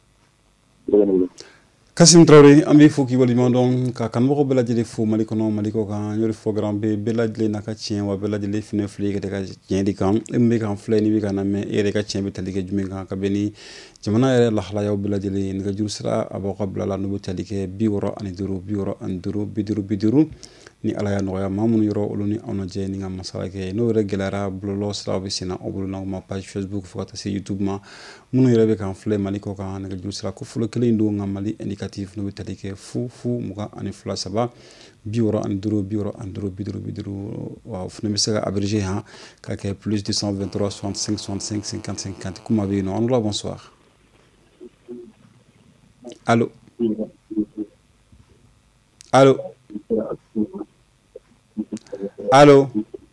Kasim Traoré an bɛ fɔ k'i waleɲuman dɔn ka kanubagaw bɛɛ lajɛlen fo Mali kɔnɔ Mali kɔ kan n y'o de fɔ grand bɛ bɛɛ lajɛlen n'a ka tiɲɛ wa bɛɛ lajɛlen finɛ filɛ ka ka tiɲɛ de kan e min bɛ k'an filɛ n'i bɛ k'an lamɛn e yɛrɛ ka tiɲɛ bɛ tali kɛ jumɛn kan ka bɛn ni jamana yɛrɛ lahalayaw bɛɛ lajɛlen nɛgɛjuru sira a b'aw ka bila la n'u bɛ tali kɛ bi wɔɔrɔ ani duuru bi wɔɔrɔ ani duuru bi duuru bi duuru ni ala y'a nɔgɔya maa minnu yɔrɔ olu ni anw lajɛ ni ka masala kɛ n'o yɛrɛ gɛlɛyara bɔlɔlɔ siraw bɛ senna aw bolo n'aw ma page Facebook fo ka taa se YouTube ma minnu yɛrɛ bɛ k'an filɛ Mali kɔ kan nɛgɛjuru sira ko fɔlɔ kelen in don nka Mali indicatif n'u bɛ tali kɛ fu fu mugan ani fila saba bi wɔɔrɔ ani duuru bi wɔɔrɔ ani duuru bi duuru bi duuru wa o fana bɛ se ka abrégé han ka kɛ plus deux cent vingt-trois soixante-cinq soixante-cinq cinquante cinquante kuma bɛ yen nɔ an la bonsoir allo allo allo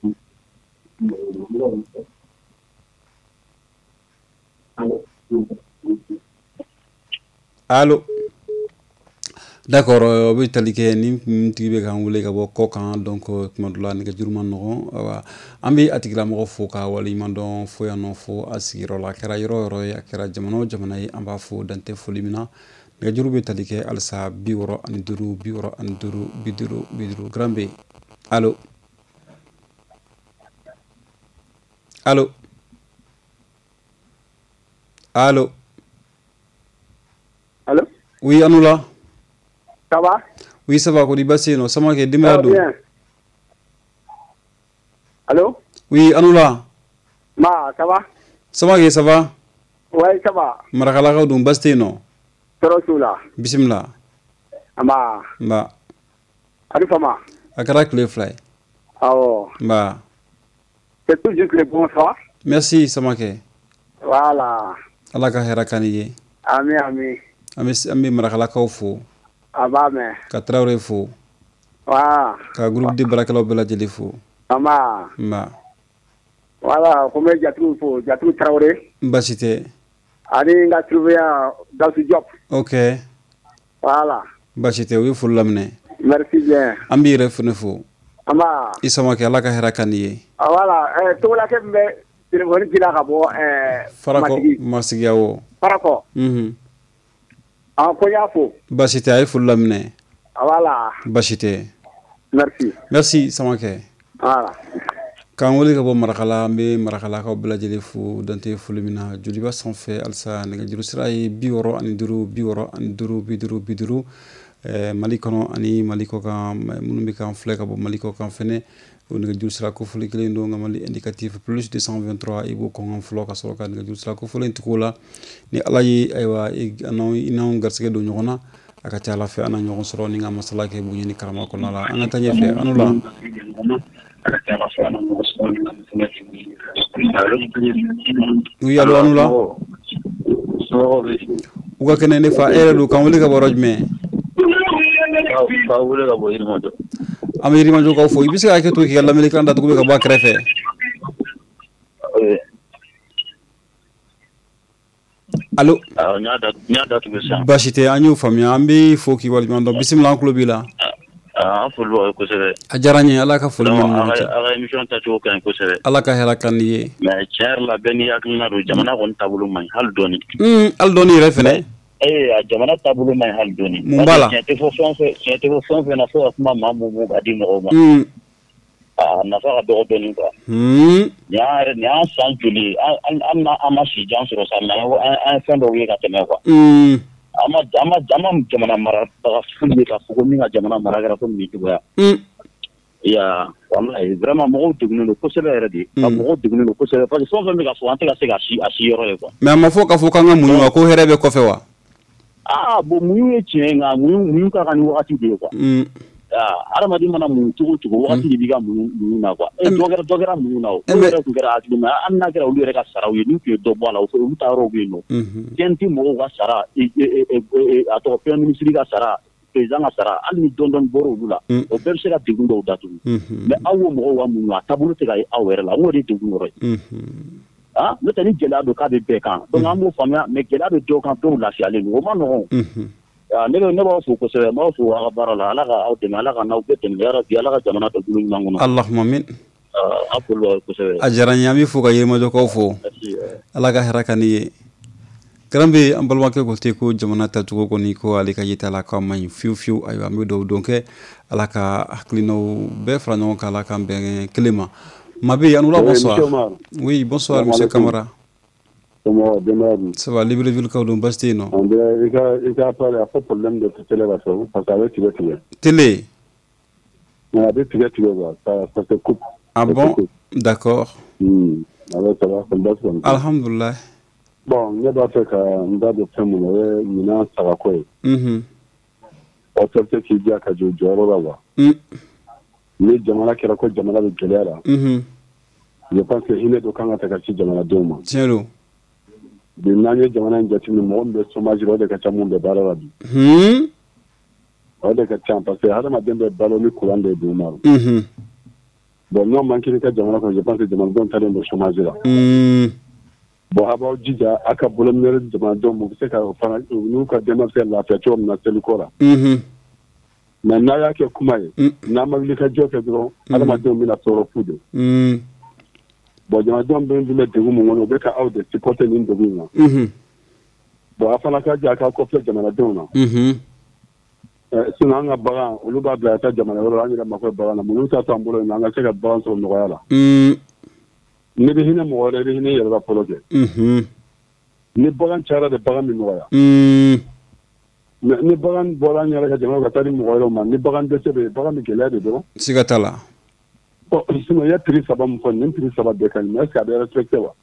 allo d'accord o bɛ tali kɛ ni tigi bɛ k'an wele ka bɔ kɔ kan donc kuma dɔ la nɛgɛjuru ma nɔgɔn awa an bɛ a tigilamɔgɔ fo ka waleɲuman dɔn fo yan nɔ fo a sigiyɔrɔ la a kɛra yɔrɔ o yɔrɔ ye a kɛra jamana o jamana ye an b'a fo dan tɛ foli min na nɛgɛjuru bɛ tali kɛ halisa bi wɔɔrɔ ani duuru bi wɔɔrɔ ani duuru bi duuru bi duuru grand B allo allo allo allo oui anu la ça va oui ça va ko di basi no sama ke dimya do allo oui anu la ma ça va sama ke ça va ouais ça va marakala ka dum basti no torosula bismillah ama ba ali fama akara clé fly oh ba c'est tout juste le bon soir merci sama ke voilà ala ka hera kaniye ami ami ami ami marakala ka fo aba me ka Traoré fo wa ka groupe de barakalaw bela jeli fo ama ba voilà comme jatu fo jatu Traoré basite ani nga trouvé dans ce job ok voilà basite wi fo lamne merci bien ambi ref ne fo ama isama ke ala ka hera kaniye voilà eh to la ke me téléphone dila ka bo eh farako masigiawo farako mhm ah ko ya fo basite ay fo lamne voilà basite merci merci Samakɛ voilà k'an wele ka bɔ Marakala an bɛ Marakalakaw bɛɛ lajɛlen fo dante foli min na Joliba sanfɛ halisa nɛgɛjuru sira ye bi wɔɔrɔ ani duuru bi wɔɔrɔ ani duuru bi duuru bi duuru ɛɛ Mali kɔnɔ ani Mali kɔkan minnu bɛ k'an filɛ ka bɔ Mali kɔkan fɛnɛ o nɛgɛjuru sira kofɔli kelen don nka Mali indicatif plus deux cent vingt-trois i b'o kɔn fɔlɔ ka sɔrɔ ka nɛgɛjuru sira kofɔli in tigɛ o la ni Ala ye ayiwa i n'anw garisɛgɛ don ɲɔgɔn na a ka ca Ala fɛ an na ɲɔgɔn sɔrɔ ni ka masala kɛ bonya ni karama kɔnɔna la an ka taa ɲɛfɛ anu la oui allo anu la u ka kɛnɛ ne fa e yɛrɛ don k'an wele ka bɔ yɔrɔ jumɛn an bɛ Yirimajɔkaw fo i bɛ se ka hakɛ to k'i ka lamɛnnikan datugu ka bɔ a kɛrɛfɛ allo baasi tɛ an y'o faamuya an bɛ fo k'i waleɲuman dɔn bisimila an tulo b'i la an foli b'aw ye kosɛbɛ a diyara n ye Ala ka foli minnu ala ka émission tacogo ka ɲi kosɛbɛ Ala ka hɛrɛ ka n'i ye mais tiɲɛ yɛrɛ la bɛɛ n'i hakilina don jamana kɔni taabolo man ɲi hali dɔɔni hali dɔɔni yɛrɛ fɛnɛ ee a jamana taabolo man ɲi hali dɔɔni mun b'a la tiɲɛ tɛ fɔ fɛn o fɛn tiɲɛ tɛ fɔ fɛn o fɛn na fo ka kuma maa mun b'u ka di mɔgɔw ma a nafa ka dɔgɔ dɔɔni quoi nin y'an yɛrɛ nin y'an san joli ye an an ma si jan sɔrɔ sa mais an ye fɛn dɔw ye ka tɛmɛ quoi an ma an ma jamana marabaga foyi ye k'a fɔ ko min ka jamana mara kɛra ko nin cogoya ya wallahi vraiment mɔgɔw degunnen don kosɛbɛ yɛrɛ de ka mɔgɔw degunnen don kosɛbɛ parce que fɛn o fɛn bɛ ka fɔ an tɛ ka se ka si a si yɔrɔ ye quoi mais a ma fɔ k'a fɔ k'an ka muɲu wa ko hɛrɛ bɛ kɔfɛ wa ah bon muɲu ye tiɲɛ ye nka muɲu muɲu ka kan ni wagati de ye quoi adamaden mana muɲu cogo o cogo wagati de b'i ka muɲu na quoi e dɔ kɛra dɔ kɛra muɲu na o olu yɛrɛ tun kɛra hakili ma hali n'a kɛra olu yɛrɛ ka saraw ye n'u tun ye dɔ bɔ a la olu ta yɔrɔw bɛ yen nɔ diɲɛ tɛ mɔgɔw ka sara a tɔgɔ premier ministre ka sara président ka sara hali ni dɔɔni dɔɔni bɔra olu la o bɛɛ bɛ se ka degun dɔw datugu mais aw y'o mɔgɔw ka muɲu a taabolo tɛ ka ye aw yɛrɛ la n k'o de ye degun yɔrɔ ye ah n'o tɛ ni gɛlɛya don k'a bɛ bɛɛ kan donc an b'o faamuya mais gɛlɛya bɛ dɔw kan dɔw lafiyalen don o ma nɔgɔn ne bɛ ne b'aw fo kosɛbɛ n b'aw fo aw ka baara la Ala ka aw dɛmɛ Ala ka n'aw bɛɛ dɛmɛ yarabi Ala ka jamana to bolo ɲuman kɔnɔ Allahumma amin a foli b'aw ye kosɛbɛ a diyara n ye an bɛ fo ka Yirimajɔkaw fo Ala ka hɛrɛ ka n'i ye Karambe an balimakɛ ko ten ko jamana tacogo kɔni ko ale ka yeta la k'a ma ɲi fiyewu fiyewu ayiwa an bɛ dugawu dɔn kɛ Ala ka hakilinaw bɛɛ fara ɲɔgɔn kan Ala k'an bɛn kelen ma Mabe Anoula bonsoir oui bonsoir monsieur Camara ça va Libreville kaw don basi tɛ yen nɔ i ka i ka appel a fɔ problème de télé la fɛ parce que a bɛ tigɛ tigɛ télé a bɛ tigɛ tigɛ quoi ça ça se coupe ah bon d'accord alors ça va comme basi alhamdulillah bon ne b'a fɛ ka n da don fɛn mun na o ye ɲinan sagako ye autorité k'i diya ka jɔ jɔyɔrɔ la wa ni jamana kɛra ko jamana bɛ gɛlɛya la je pense que hinɛ dɔ kan ka ta ka ci jamanadenw ma tiɲɛ don bi n'an ye jamana in jateminɛ mɔgɔ min bɛ chômage la o de ka ca mun bɛ baara la bi o de ka ca parce que hadamaden bɛ balo ni courant de ye duguma bon n'o man kiri ka jamana kɔnɔ je pense que jamanadenw talen don chômage la bon a b'aw jija a ka bolominɛ jamanadenw ma u bɛ se ka fana n'u ka denbaya bɛ lafiya cogo min na seliko la mais n'a y'a kɛ kuma ye n'a ma wuli ka jɔ kɛ dɔrɔn hadamadenw bɛna tɔɔrɔ fu de bon jamanadenw bɛ bɛ degun mun kɔnɔ u bɛ ka aw de supporter nin degun in na bon a fana ka jɛ a ka kɔfɛ jamanadenw na sinon an ka bagan olu b'a bila ka taa jamana wɛrɛ la an yɛrɛ mako bɛ bagan na mun t'a to an bolo yen an ka se ka bagan sɔrɔ nɔgɔya la ne bɛ hinɛ mɔgɔ wɛrɛ i bɛ hinɛ i yɛrɛ la fɔlɔ kɛ ni bagan cayara de bagan bɛ nɔgɔya mais ni bagan bɔra an yɛrɛ ka jamana ka taa di mɔgɔ wɛrɛw ma ni bagan dɛsɛ bɛ yen bagan bɛ gɛlɛya de dɔrɔn siga t'a la sinon i ye prix saba min fɔ nin prix saba bɛɛ ka ɲi mais est ce que a bɛ respecté wa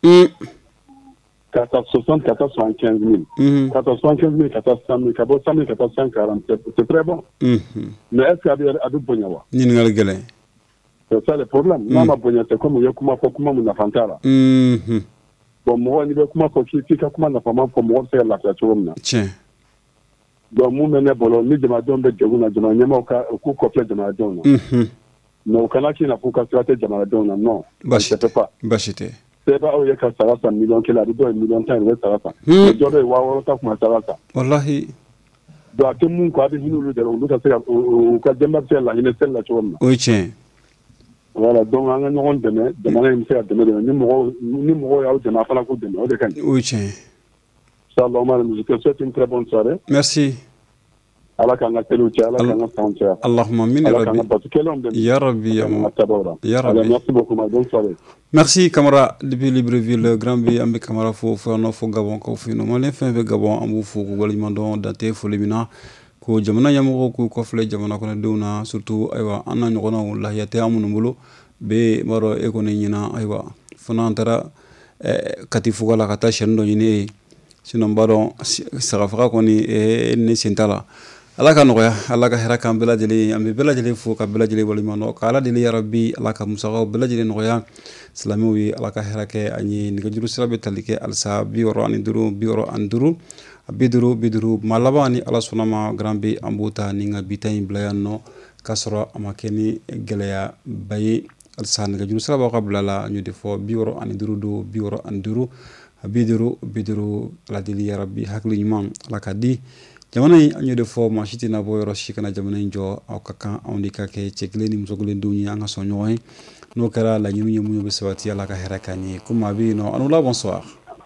ka taa soixante ka taa soixante-quinze mille ka taa soixante-quinze mille ka taa cent mille ka bɔ cent mille ka taa cent quarante c'est très bon mais est ce que a bɛ a bɛ bonya wa ɲininkali gɛlɛn c'est ça le problème n'a ma bonya c'est comme u ye kuma fɔ kuma min nafa t'a la bon mɔgɔ n'i bɛ kuma fɔ k'i ka kuma nafama fɔ mɔgɔ bɛ se ka lafiya cogo min na tiɲɛ donc mun bɛ ne bolo ni jamanadenw bɛ degun na jamana ɲɛmaaw ka u k'u kɔfilɛ jamanadenw na mais u kana k'i na k'u ka sira tɛ jamanadenw na non baasi tɛ pas baasi tɛ se b'a aw ye ka saga san miliyɔn kelen a bɛ dɔw ye miliyɔn tan yɛrɛ saga san dɔ bɛ yen waa wɔɔrɔ ta kuma saga san walahi donc a tɛ mun kɔ a bɛ hinɛ olu de la olu ka se ka u ka denbaya bɛ se ka lahinɛ seli la cogo min na o ye tiɲɛ voilà donc an ka ɲɔgɔn dɛmɛ jamana in bɛ se ka dɛmɛ dɛmɛ ni mɔgɔw ni mɔgɔw y'aw dɛmɛ a fana k'u dɛmɛ o de ka ɲi o ye tiɲɛ Shalom, je te souhaite une très bonne soirée. Merci. ala k'an ka teliw cɛ ala k'an ka fanw cɛ Allahumma amin ala k'an ka batu kelenw bɛn ya rabbi ya ma tabawra ya rabbi merci beaucoup ma bonne soirée. Merci Camara depuis Libreville Grand B ambe Camara fo fo no fo Gabon ko fino mo len fin be Gabon amu fo ko wali mandon date fo limina ko jamana yamugo ko ko fle jamana ko dewna surtout aywa anna nyogona wallahi ya te amunu mbulu be maro e ko nyina aywa fona antara kati fuga la kata shendo nyine sinon baro sarafa ko ni e ne sentala ala ka noya ala ka hera kan bela jeli ambe bela jeli fo ka bela jeli wali mano ka ala dili ya rabbi ala ka musaga bela jeli noya islami ala ka hera ke ani ni gajuru sirabe talike alsa bi woro ani duru bi woro anduru biduru biduru malabani ala sunama grambi ambuta ninga bitain blayano kasro amakeni geleya bayi alsa ni gajuru siraba ka blala ñu defo bi woro ani duru do bi woro anduru biduru biduru ala dili ya rabbi hakli imam ala ka di jamana yi anyo defo ma shitina bo yoro shikana jamana njo au kaka ondi kake chekleni msogulen dunya anga sonyo yi no kara la nyinu nyemu be sawati ala ka heraka ni kuma bi no anula bonsoir.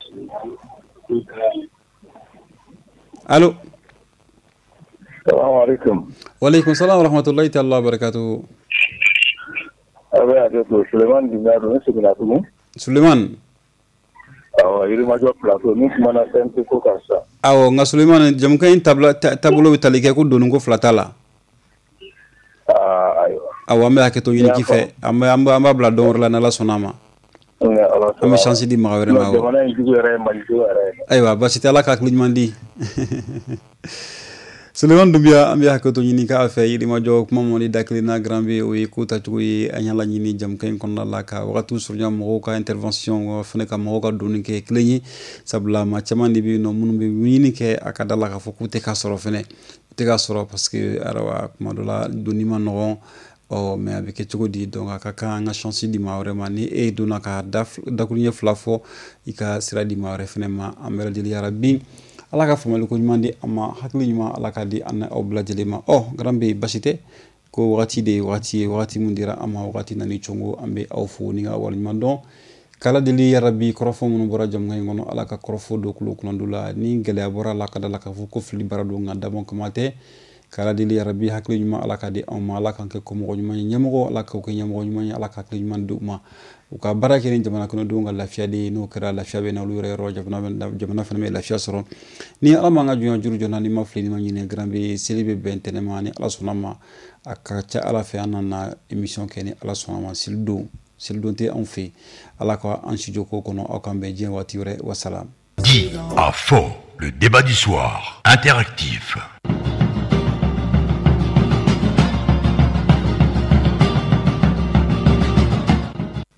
Allô. Assalamu alaikum. Wa alaikum salam wa rahmatullahi ta'ala wa barakatuh. Abe adeto Suleiman Dinaro ne suguna tumu. Suleiman. Awa yiri ma jo plateau ni kuma na sente ko kasa. Awo nga Suleiman jam kay tabla tabulo bitalike ko donu ko flatala. Ah ayo. Awa me haketo yini kife amba amba amba bla don la na la sonama. Ami chance di ma vraiment. Jamana njugo re ma njugo re. Aywa ba sita la ka kliman di. Suleiman Dumbia ambi haketo yini ka afa yidi ma jo kuma mo di daklina grand bi o ikuta tuyi anyala yini jam kay kon la ka wakatu surnya mo ka intervention fene ka mo ka donu ke kleni sabla ma chamandi bi no mun bi yini ke akadala ka fokute ka soro fene te ka soro parce que arawa kuma dola doni ma no o mais avec etoko di donc akaka nga chance di ma vraiment ni e dona ka daf dakulnye flafo ika sira di ma refenema amela di ya rabbi ala ka famali ko nyandi ama hakli nyuma ala ka di anna obla jelema oh grambe basite ko wati de wati wati mundira ama wati nani chongo ambe awfu ni nga wal nyando kala de ya rabbi korofo mun bora jam ngay ngono ala ka korofo do kulo kunandula ni gele bora la ka dala ka fu ko fli barado ngada bon kamate kala dili ya rabbi hakli nyuma ala ka di amma ala kan ke ko mo nyuma nyamo ala ka ko nyamo nyuma ala ka hakli nyuma duma uka barake ni jamana kono do ngal lafiya di no kira lafiya be na lu re ro jabna jamana fa me lafiya soro ni ala ma nga junya juru jona ni mafli ni ma nyine grambe selibe bentene mani ala sunama aka cha ala fe anana émission keni ala sunama sildo sildo te on fait ala ko an studio ko kono akambe jien watire wassalam. Dit à fond, le débat du soir interactif.